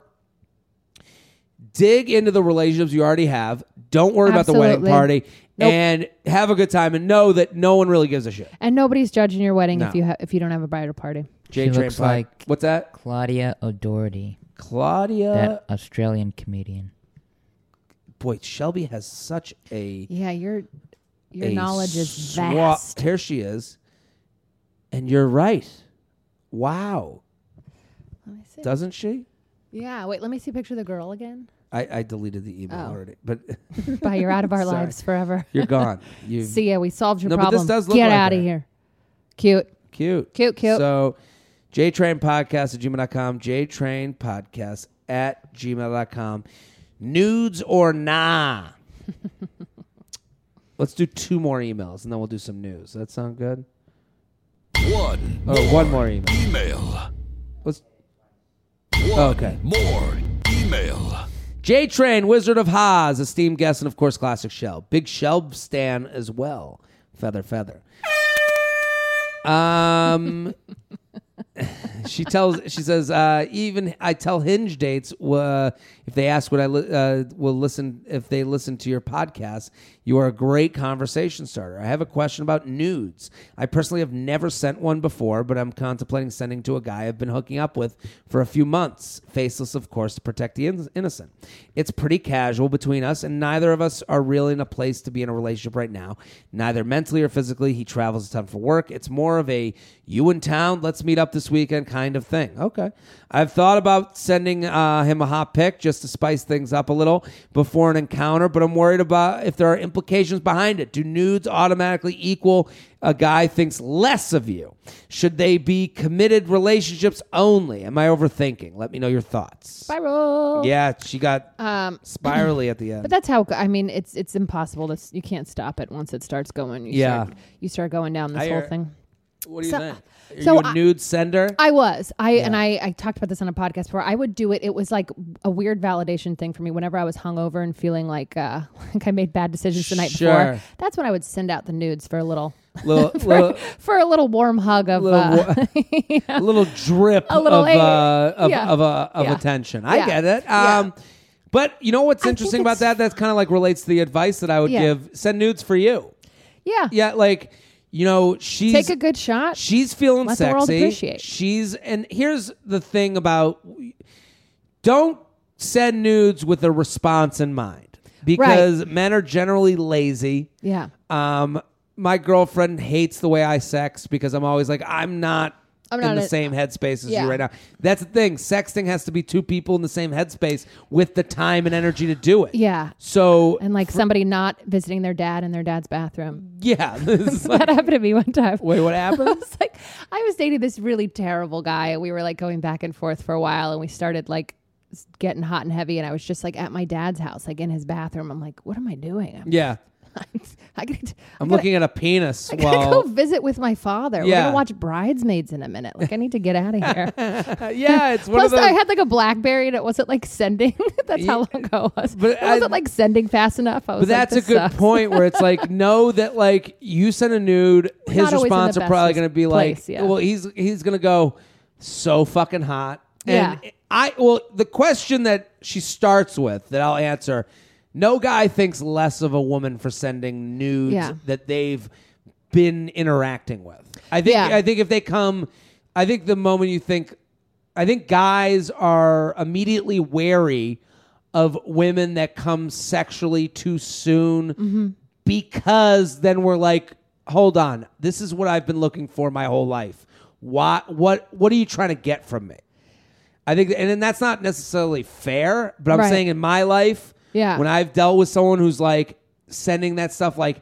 dig into the relationships you already have. Don't worry about the wedding party. Nope. And have a good time and know that no one really gives a shit. And nobody's judging your wedding if you don't have a bridal party. She looks like what's that? Claudia O'Doherty. Claudia, that Australian comedian. Boy, Shelby has such a your knowledge is vast. Here she is, and you're right. Wow, let me see. Doesn't she? Yeah. Wait, let me see a picture of the girl again. I deleted the email already, but bye. You're out of our lives forever. You're gone. See ya. We solved your problem. But this does look Get like out of here. Cute. So, jtrainpodcast@gmail.com. jtrainpodcast@gmail.com. Nudes or nah? Let's do 2 more emails and then we'll do some news. Does that sound good? One more email. Let's. Okay. More email. J-Train, Wizard of Haas, esteemed guest, and of course, classic Shell. Big Shell stan as well. Feather. She says, even I tell Hinge dates if they ask what I will listen, if they listen to your podcast, you are a great conversation starter. I have a question about nudes. I personally have never sent one before, but I'm contemplating sending to a guy I've been hooking up with for a few months. Faceless, of course, to protect the innocent. It's pretty casual between us, and neither of us are really in a place to be in a relationship right now, neither mentally or physically. He travels a ton for work. It's more of a you in town, let's meet up this weekend kind of thing. Okay. I've thought about sending him a hot pic just to spice things up a little before an encounter, but I'm worried about if there are implications behind it. Do nudes automatically equal a guy thinks less of you? Should they be committed relationships only? Am I overthinking? Let me know your thoughts. Spiral. Yeah, she got spirally at the end. But that's how, I mean, it's impossible. You can't stop it once it starts going. You start going down this whole thing. What do you think? Are you a nude sender? I was. And I talked about this on a podcast before. I would do it. It was like a weird validation thing for me whenever I was hungover and feeling like I made bad decisions the night before. That's when I would send out the nudes for a little for a little warm hug of a little drip of attention. I get it. But you know what's interesting about that? That's kind of like relates to the advice that I would give. Send nudes for you. Yeah. Yeah, like, you know, take a good shot. She's feeling Let sexy. The world appreciate. And here's the thing about, don't send nudes with a response in mind, because men are generally lazy. Yeah. My girlfriend hates the way I sex because I'm always like, I'm not in the same headspace as you right now. That's the thing. Sexting has to be 2 people in the same headspace with the time and energy to do it. Yeah. So and like somebody not visiting their dad in their dad's bathroom. Yeah. That happened to me one time. Wait, what happened? I was dating this really terrible guy, and we were like going back and forth for a while, and we started like getting hot and heavy, and I was just like at my dad's house, like in his bathroom. I'm like, what am I doing? I'm looking at a penis. I gotta go visit with my father. We're Yeah. gonna watch Bridesmaids in a minute. Like, I need to get out of here. Yeah, it's one Plus, of those. I had like a BlackBerry and it wasn't like sending. That's how long ago it was. But It wasn't like sending fast enough. I was But that's like, a good this sucks. point where it's like, know that like you send a nude, his Not always in response the are probably best going to be place, like, yeah. well, he's going to go so fucking hot. And Yeah. the question that she starts with that I'll answer, no guy thinks less of a woman for sending nudes Yeah. that they've been interacting with. I think if they come, I think the moment you think, I think guys are immediately wary of women that come sexually too soon because then we're like, hold on, this is what I've been looking for my whole life. What are you trying to get from me? I think, and then that's not necessarily fair, but I'm Right. saying in my life, Yeah. when I've dealt with someone who's like sending that stuff like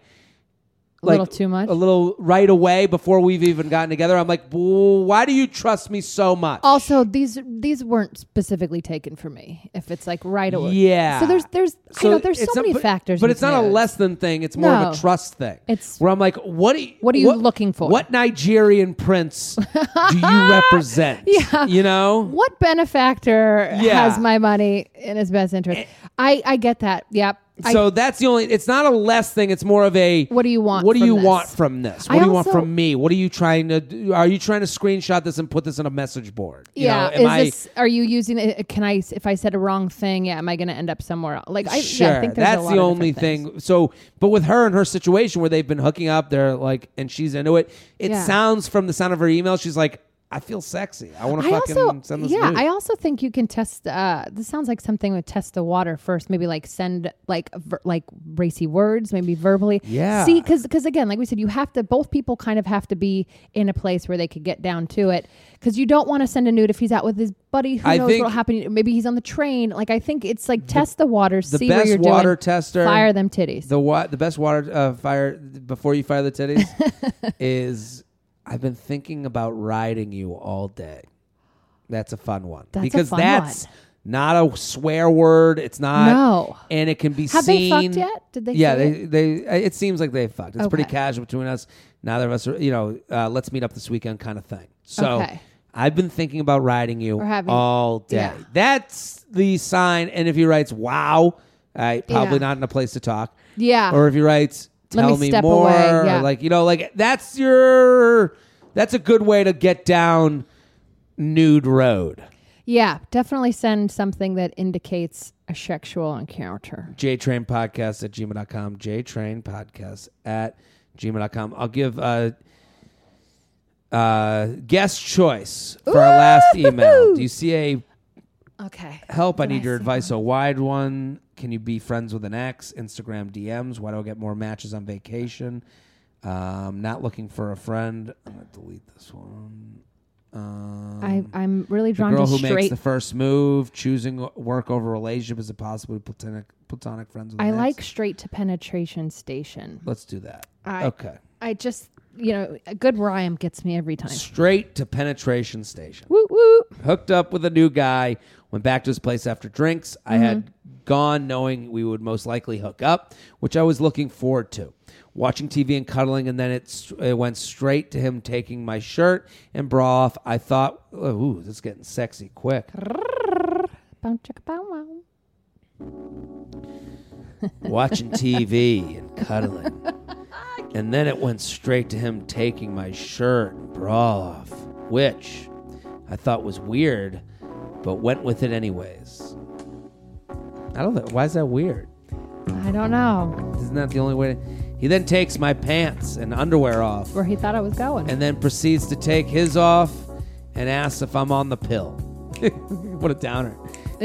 A little too much? a little right away before we've even gotten together, I'm like, well, why do you trust me so much? Also, these weren't specifically taken for me. If it's like right away, Yeah. So there's I know there's so it's not- many but- factors, but in it's not a nudes. less than thing. It's more of No. a trust thing. It's- where I'm like, what are you looking for? What Nigerian prince do you represent? Yeah. You know? What benefactor Yeah. has my money in his best interest? I get that. Yep. So that's the only. It's not a less thing. It's more of a. What do you want What do from you this? want from this? What I do you want also- from me? What are you trying to do? Are you trying to screenshot this and put this in a message board? You yeah. know, am Are you using it? Can I? If I said a wrong thing, am I going to end up somewhere else? Like, Sure, I think there's that's a lot the of only different things. thing. So, but with her and her situation where they've been hooking up, they're like, and she's into it. It Yeah. sounds from the sound of her email, she's like, I feel sexy. I want to fucking send this. yeah, nude. I also think you can test. This sounds like something with test the water first. Maybe like send like racy words, maybe verbally. Yeah. See, because again, like we said, you have to. Both people kind of have to be in a place where they could get down to it. Because you don't want to send a nude if he's out with his buddy. Who I knows think- what'll happen? Maybe he's on the train. Like I think it's like test the waters, the see where best you're water doing. tester, Fire them titties. The best water fire before you fire the titties is. I've been thinking about riding you all day. That's a fun one. That's a because fun that's one. not a swear word. It's not. No. And it can be Have seen. they fucked yet? Did they? Yeah, say it? they. It seems like they fucked. It's pretty Okay. casual between us. Neither of us are, let's meet up this weekend kind of thing. So Okay. I've been thinking about riding you Or having- all day. yeah. That's the sign. And if he writes, wow, probably Yeah. not in a place to talk. Yeah. Or if he writes, Let tell me me step more. away, Or yeah. that's a good way to get down nude road. Yeah, definitely send something that indicates a sexual encounter. JTrainPodcast at gmail.com. JTrainPodcast at gmail.com. I'll give guest choice for our last email. Do you see a Okay. help? I Do need your see advice. A wide one. Can you be friends with an ex? Instagram DMs. Why do I get more matches on vacation? Not looking for a friend. I'm going to delete this one. I'm really The drawn girl to who straight. makes the first move, choosing work over relationship as a possibly platonic friends with I an ex. like straight to penetration station. Let's do that. I- Okay. I just, a good rhyme gets me every time. Straight to penetration station. Woo woo. Hooked up with a new guy, went back to his place after drinks. I had gone knowing we would most likely hook up, which I was looking forward to. Watching TV and cuddling, and then it went straight to him taking my shirt and bra off. I thought, ooh, this is getting sexy quick. Bow, chicka, bow, wow. Watching TV and cuddling. And then it went straight to him taking my shirt and bra off, which I thought was weird, but went with it anyways. I don't know. Why is that weird? I don't know Isn't that the only way? He then takes my pants and underwear off where he thought I was going. and then proceeds to take his off and asks if I'm on the pill. What a downer.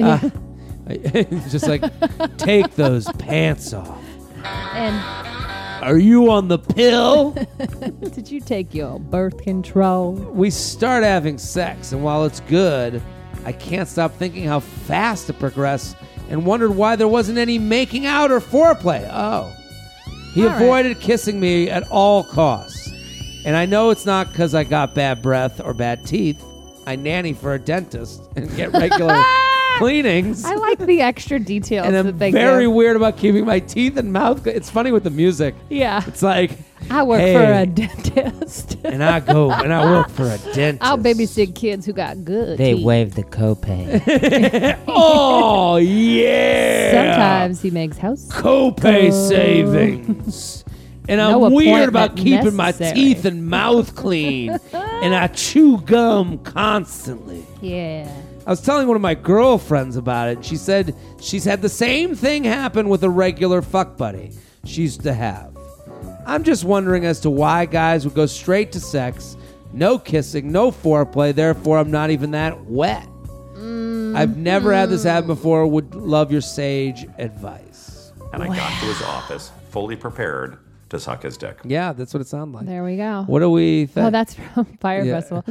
Just like, take those pants off. And Are you on the pill? did you take your birth control? We start having sex, and while it's good, I can't stop thinking how fast it progressed and wondered why there wasn't any making out or foreplay. Oh. He All right. avoided kissing me at all costs. And I know it's not because I got bad breath or bad teeth. I nanny for a dentist and get regular cleanings. I like the extra details and that I'm they very give. weird about keeping my teeth and mouth. It's funny with the music. Yeah. It's like, I work hey, for a dentist. and I go and I work for a dentist. I'll babysit kids who got good They teeth. waive the copay. Oh, yeah. Sometimes he makes house. Copay savings. And No I'm weird about appointment keeping my necessary. teeth and mouth clean. And I chew gum constantly. Yeah. I was telling one of my girlfriends about it. She said she's had the same thing happen with a regular fuck buddy she used to have. I'm just wondering as to why guys would go straight to sex, no kissing, no foreplay, therefore I'm not even that wet. I've never had this happen before. Would love your sage advice. And I got to his office fully prepared to suck his dick. Yeah, that's what it sounded like. There we go. What do we think? Oh, that's from Fire Yeah. Festival.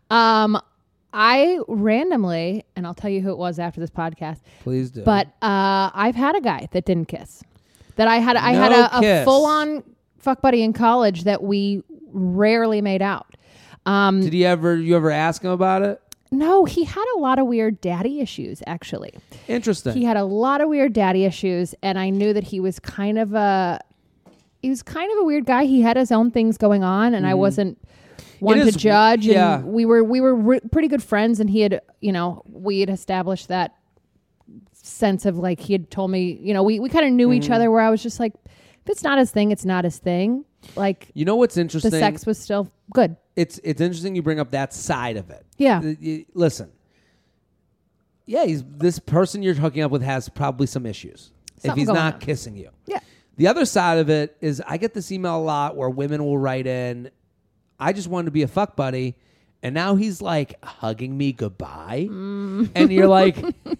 I randomly, and I'll tell you who it was after this podcast, Please do. but I've had a guy that didn't kiss. That I had No a kiss. full-on fuck buddy in college that we rarely made out. Did you ever ask him about it? No, he had a lot of weird daddy issues, actually. Interesting. He had a lot of weird daddy issues, and I knew that he was kind of a weird guy. He had his own things going on, and I wasn't one to is- judge. yeah. And we were pretty good friends, and he had, we had established that sense of like, he had told me, we kind of knew each other, where I was just like, if it's not his thing, it's not his thing. Like, You know what's the interesting? sex was still good. It's interesting you bring up that side of it. Yeah. Listen. Yeah, this person you're hooking up with has probably some issues if Something he's going not on. kissing you. Yeah. The other side of it is I get this email a lot where women will write in, I just wanted to be a fuck buddy, and now he's like hugging me goodbye. And you're like,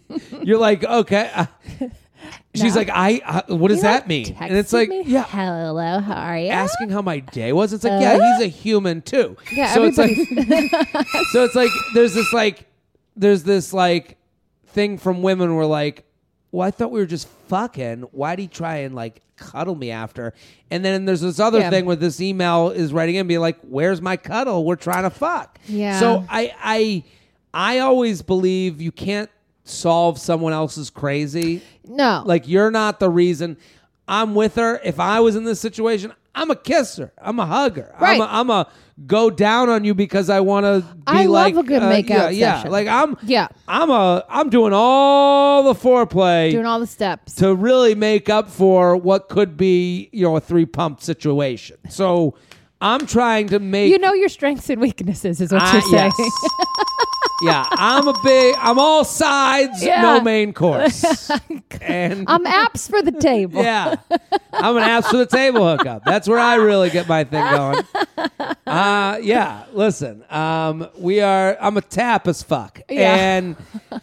okay. She's like, what does that mean? And it's like, yeah, hello, how are you? asking how my day was. It's like, yeah, he's a human too. Yeah, so it's like, everybody's- so it's like there's this thing from women where like, well, I thought we were just fucking. Why'd he try and like cuddle me after? And then there's this other Yeah. thing where this email is writing in being like, where's my cuddle? We're trying to fuck. Yeah. So I always believe you can't solve someone else's crazy. No. Like, you're not the reason. I'm with her. If I was in this situation, I'm a kisser. I'm a hugger. Right. I'm a go down on you because I want to be I like love a good makeout yeah. session. Like I'm Yeah. I'm doing all the foreplay doing all the steps. to really make up for what could be, a 3-pump situation. So I'm trying to make You know your strengths and weaknesses is what you're saying. yes. Yeah, I'm all sides, Yeah. no main course. And I'm apps for the table. yeah, I'm an apps for the table hookup. That's where I really get my thing going. Yeah, listen, I'm a tap as fuck. Yeah. And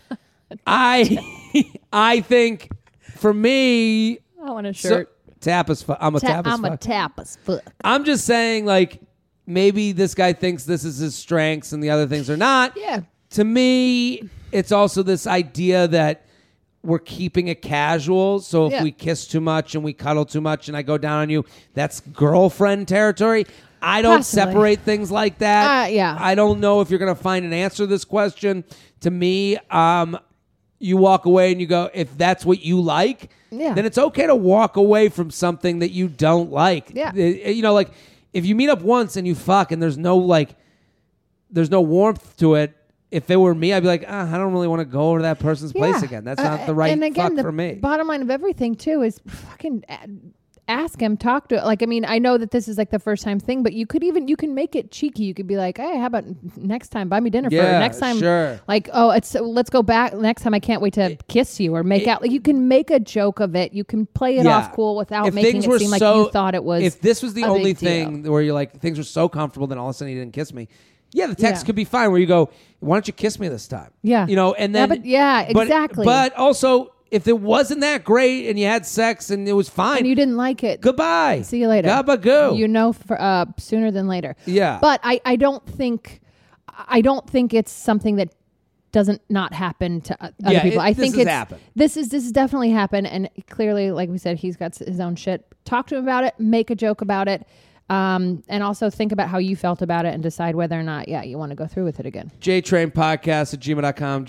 I think for me, I want a shirt. tap as fuck. I'm a tap as I'm fuck. a tap as fuck. I'm just saying, like, maybe this guy thinks this is his strengths and the other things are not. Yeah. To me, it's also this idea that we're keeping it casual. So if Yeah. we kiss too much and we cuddle too much and I go down on you, that's girlfriend territory. I don't Possibly. separate things like that. Yeah. I don't know if you're going to find an answer to this question. To me, you walk away and you go, if that's what you like, Yeah. then it's okay to walk away from something that you don't like. Yeah. Like if you meet up once and you fuck and there's no warmth to it. If it were me, I'd be like, I don't really want to go over to that person's place Yeah. again. That's not the right and again, fuck for me. Bottom line of everything too is fucking ask him, talk to. Like, I mean, I know that this is like the first time thing, but you can make it cheeky. You could be like, hey, how about next time buy me dinner for Yeah, next time? sure. Like, let's go back next time. I can't wait to kiss you or make out. Like, you can make a joke of it. You can play it Yeah. off cool without If making things it were seem like so- you thought it was. If this was the a only big deal. thing where you're like, things were so comfortable, then all of a sudden you didn't kiss me. Yeah, the text Yeah. could be fine where you go, why don't you kiss me this time? Yeah. And then. exactly. But also, if it wasn't that great and you had sex and it was fine, and you didn't like it. goodbye. See you later. Gabagoo. You know, for, sooner than later. Yeah. But I don't think it's something that doesn't not happen to other Yeah, people. I this think has it's happened. This is definitely happened, and clearly, like we said, he's got his own shit. Talk to him about it. Make a joke about it. And also think about how you felt about it and decide whether or not, you want to go through with it again. JTrainPodcast@gmail.com.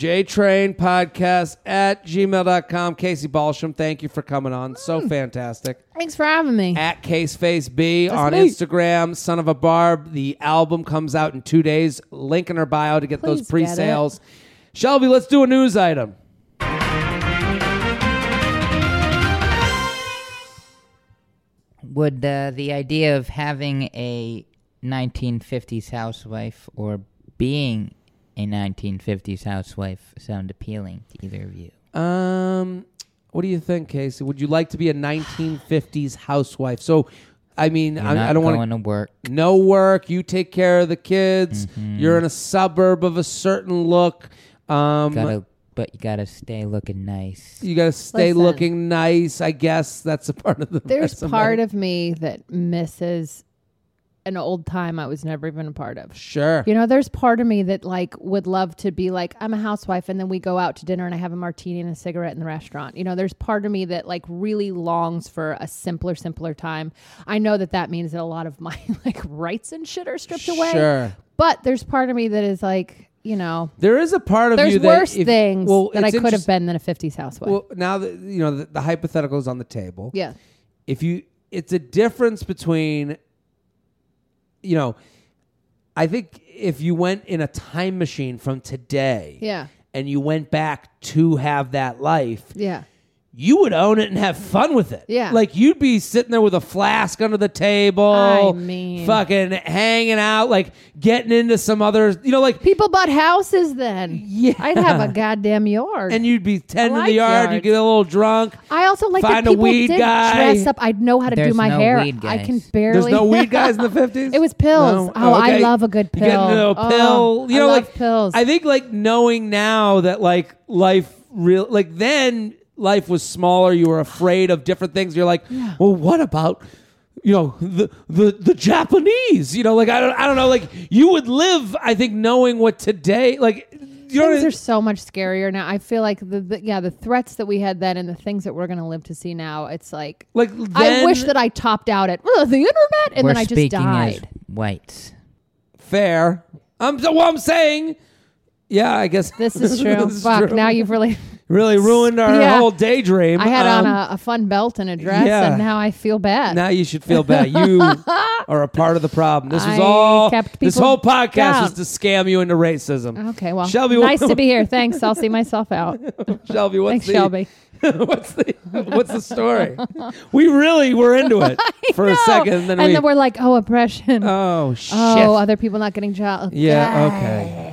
JTrainPodcast@gmail.com. Casey Balsham, thank you for coming on. So fantastic. Thanks for having me. At CaseFaceB on me. Instagram. Son of a Barb. The album comes out in 2 days. Link in her bio to get Please those pre-sales. Shelby, let's do a news item. Would the idea of having a 1950s housewife or being a 1950s housewife sound appealing to either of you? What do you think, Casey? Would you like to be a 1950s housewife? So, I mean, I don't want to work. No work. You take care of the kids. Mm-hmm. You're in a suburb of a certain look. But you gotta stay looking nice. You gotta stay Listen. looking nice. I guess that's a part of the. There's resume. part of me that misses an old time I was never even a part of. Sure. You know, there's part of me that like would love to be like, I'm a housewife, and then we go out to dinner and I have a martini and a cigarette in the restaurant. You know, there's part of me that like really longs for a simpler time. I know that means that a lot of my like rights and shit are stripped away. Sure. But there's part of me that is like, you know, There is a part of there's you that worse if- things well, that I it's could have interest- been than a 50s housewife. Well, now that you know the hypothetical is on the table. Yeah. It's a difference between, you know, I think if you went in a time machine from today, Yeah. and you went back to have that life, Yeah. you would own it and have fun with it. Yeah. Like you'd be sitting there with a flask under the table, I mean. fucking hanging out, like getting into some other, you know, like, People bought houses then. Yeah. I'd have a goddamn yard. and you'd be tending like the yard, yards. you get a little drunk. I also like Find that a people weed did guy. dress up. I'd know how to do There's my no hair. weed I guys. can barely. There's no weed guys in the 50s? It was pills. No? Oh, I okay. love a good You get pill. into a Oh, pill. You I know, love like pills. I think like knowing now that like life real like then life was smaller. You were afraid of different things. You're like, well, what about, you know, the Japanese? You know, like I don't know. Like you would live, I think, knowing what today, like you know, Things are so much scarier now. I feel like the threats that we had then and the things that we're going to live to see now. It's like I then- wish that I topped out at the internet and We're then I just speaking as died. whites. fair. I'm saying, yeah, I guess This is true. This is Fuck. true. Now you've really. really ruined our Yeah. whole daydream. I had on a fun belt and a dress, yeah. and now I feel bad. Now you should feel bad. You are a part of the problem. This was I all. kept This people whole podcast down. was to scam you into racism. Okay, well, Shelby, nice to be here. Thanks. I'll see myself out. Shelby, what's Thanks, Shelby. what's the story? We really were into it for a second, and then we're like, oh, oppression. oh shit. Oh, other people not getting jobs. Yeah. Okay.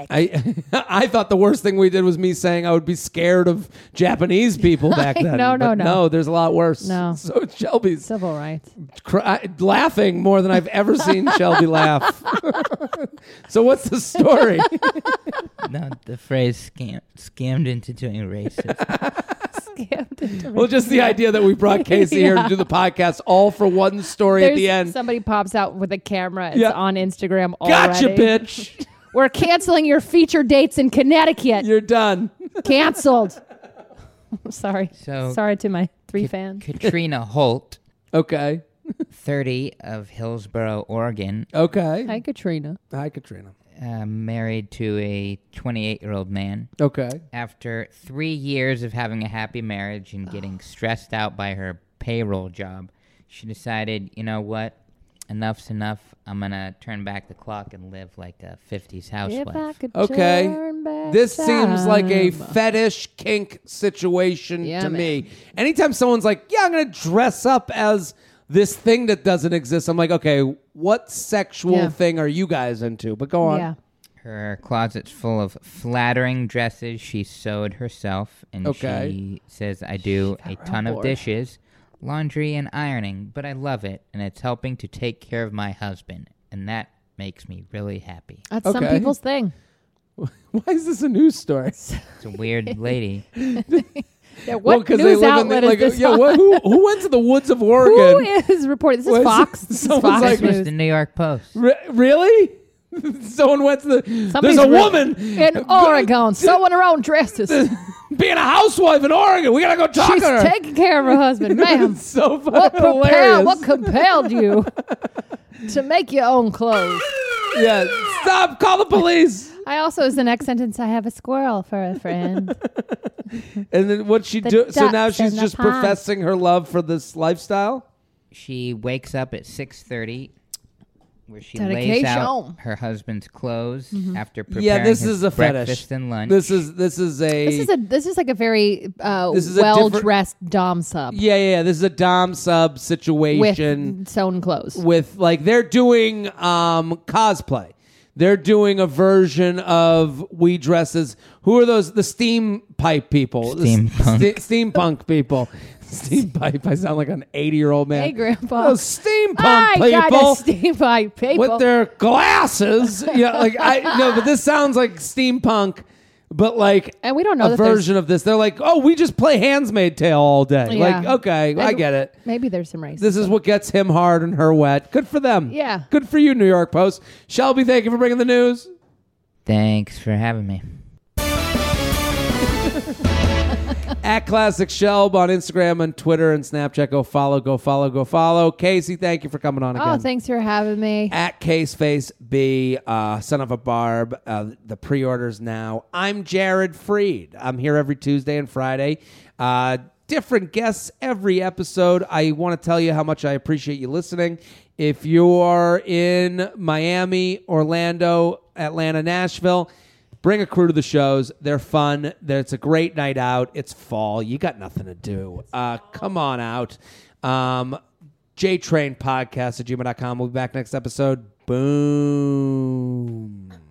I thought the worst thing we did was me saying I would be scared of Japanese people back then. No, But no. No, there's a lot worse. No. So Shelby's Civil rights. laughing more than I've ever seen Shelby laugh. So what's the story? No, the phrase scammed into doing racism. Well, just the idea that we brought Casey here to do the podcast all for one story at the end. Somebody pops out with a camera. It's Yeah. on Instagram already. Gotcha, bitch. We're canceling your feature dates in Connecticut. You're done. Canceled. Sorry. So- Sorry to my 3 fans. Katrina Holt, Okay. 30, of Hillsboro, Oregon, Okay. Hi, Katrina. Hi, Katrina. married to a 28-year-old man. Okay. After 3 years of having a happy marriage and getting stressed out by her payroll job, she decided, you know what? Enough's enough. I'm going to turn back the clock and live like a 50s If housewife. I could Okay. turn back This seems like a time. fetish kink situation Yeah, to man. me. Anytime someone's like, yeah, I'm going to dress up as this thing that doesn't exist, I'm like, okay, what sexual Yeah. thing are you guys into? But go on. Yeah. Her closet's full of flattering dresses she sewed herself, and Okay. she says, I do a ton of bored. dishes, laundry, and ironing, but I love it, and it's helping to take care of my husband, and that makes me really happy. That's some Okay. people's thing. Why is this a news story? It's a weird lady. Yeah, what 'cause news they live outlet in is this yeah, on? who went to the woods of Who Oregon? is reporting? This is Was- Fox. This is someone's Fox like- This was News. the New York Post. Really? Someone went to the. Somebody's there's a re- woman in Oregon sewing her own dresses. being a housewife in Oregon. We gotta go talk She's to her. taking care of her husband. Ma'am, It's so what fucking hilarious. compelled you? to make your own clothes. Yeah, stop! Call the police. I also, as the next sentence, I have a squirrel for a friend. And then what she The do? So now ducks she's in the just pond. professing her love for this lifestyle. She wakes up at 6:30, where she Dedication. lays out her husband's clothes after preparing Yeah, this his is a fetish. breakfast and lunch. This is a This is like a very This is a well-dressed dom sub yeah. This is a dom sub situation with sewn clothes. with like they're doing cosplay. They're doing a version of We Dress As. Who are those? The steam pipe people. Steampunk. Steampunk people. Steam pipe. I sound like an 80-year-old man. Hey, Grandpa. Those steampunk I people. got a steam pipe people. with their glasses. Yeah, like but this sounds like steampunk, but like And we don't know a that there's- version of this. They're like, oh, we just play Handmaid's Tale all day. Yeah. Like, okay, I And get it. Maybe there's some racism. This is what gets him hard and her wet. Good for them. Yeah. Good for you, New York Post. Shelby, thank you for bringing the news. Thanks for having me. At Classic Shelb on Instagram and Twitter and Snapchat. Go follow. Casey, thank you for coming on again. Oh, thanks for having me. At Caseface B, son of a Barb. The pre-orders now. I'm Jared Freed. I'm here every Tuesday and Friday. Different guests every episode. I want to tell you how much I appreciate you listening. If you are in Miami, Orlando, Atlanta, Nashville, bring a crew to the shows. They're fun. It's a great night out. It's fall. You got nothing to do. Come on out. JTrainPodcast@gmail.com. We'll be back next episode. Boom.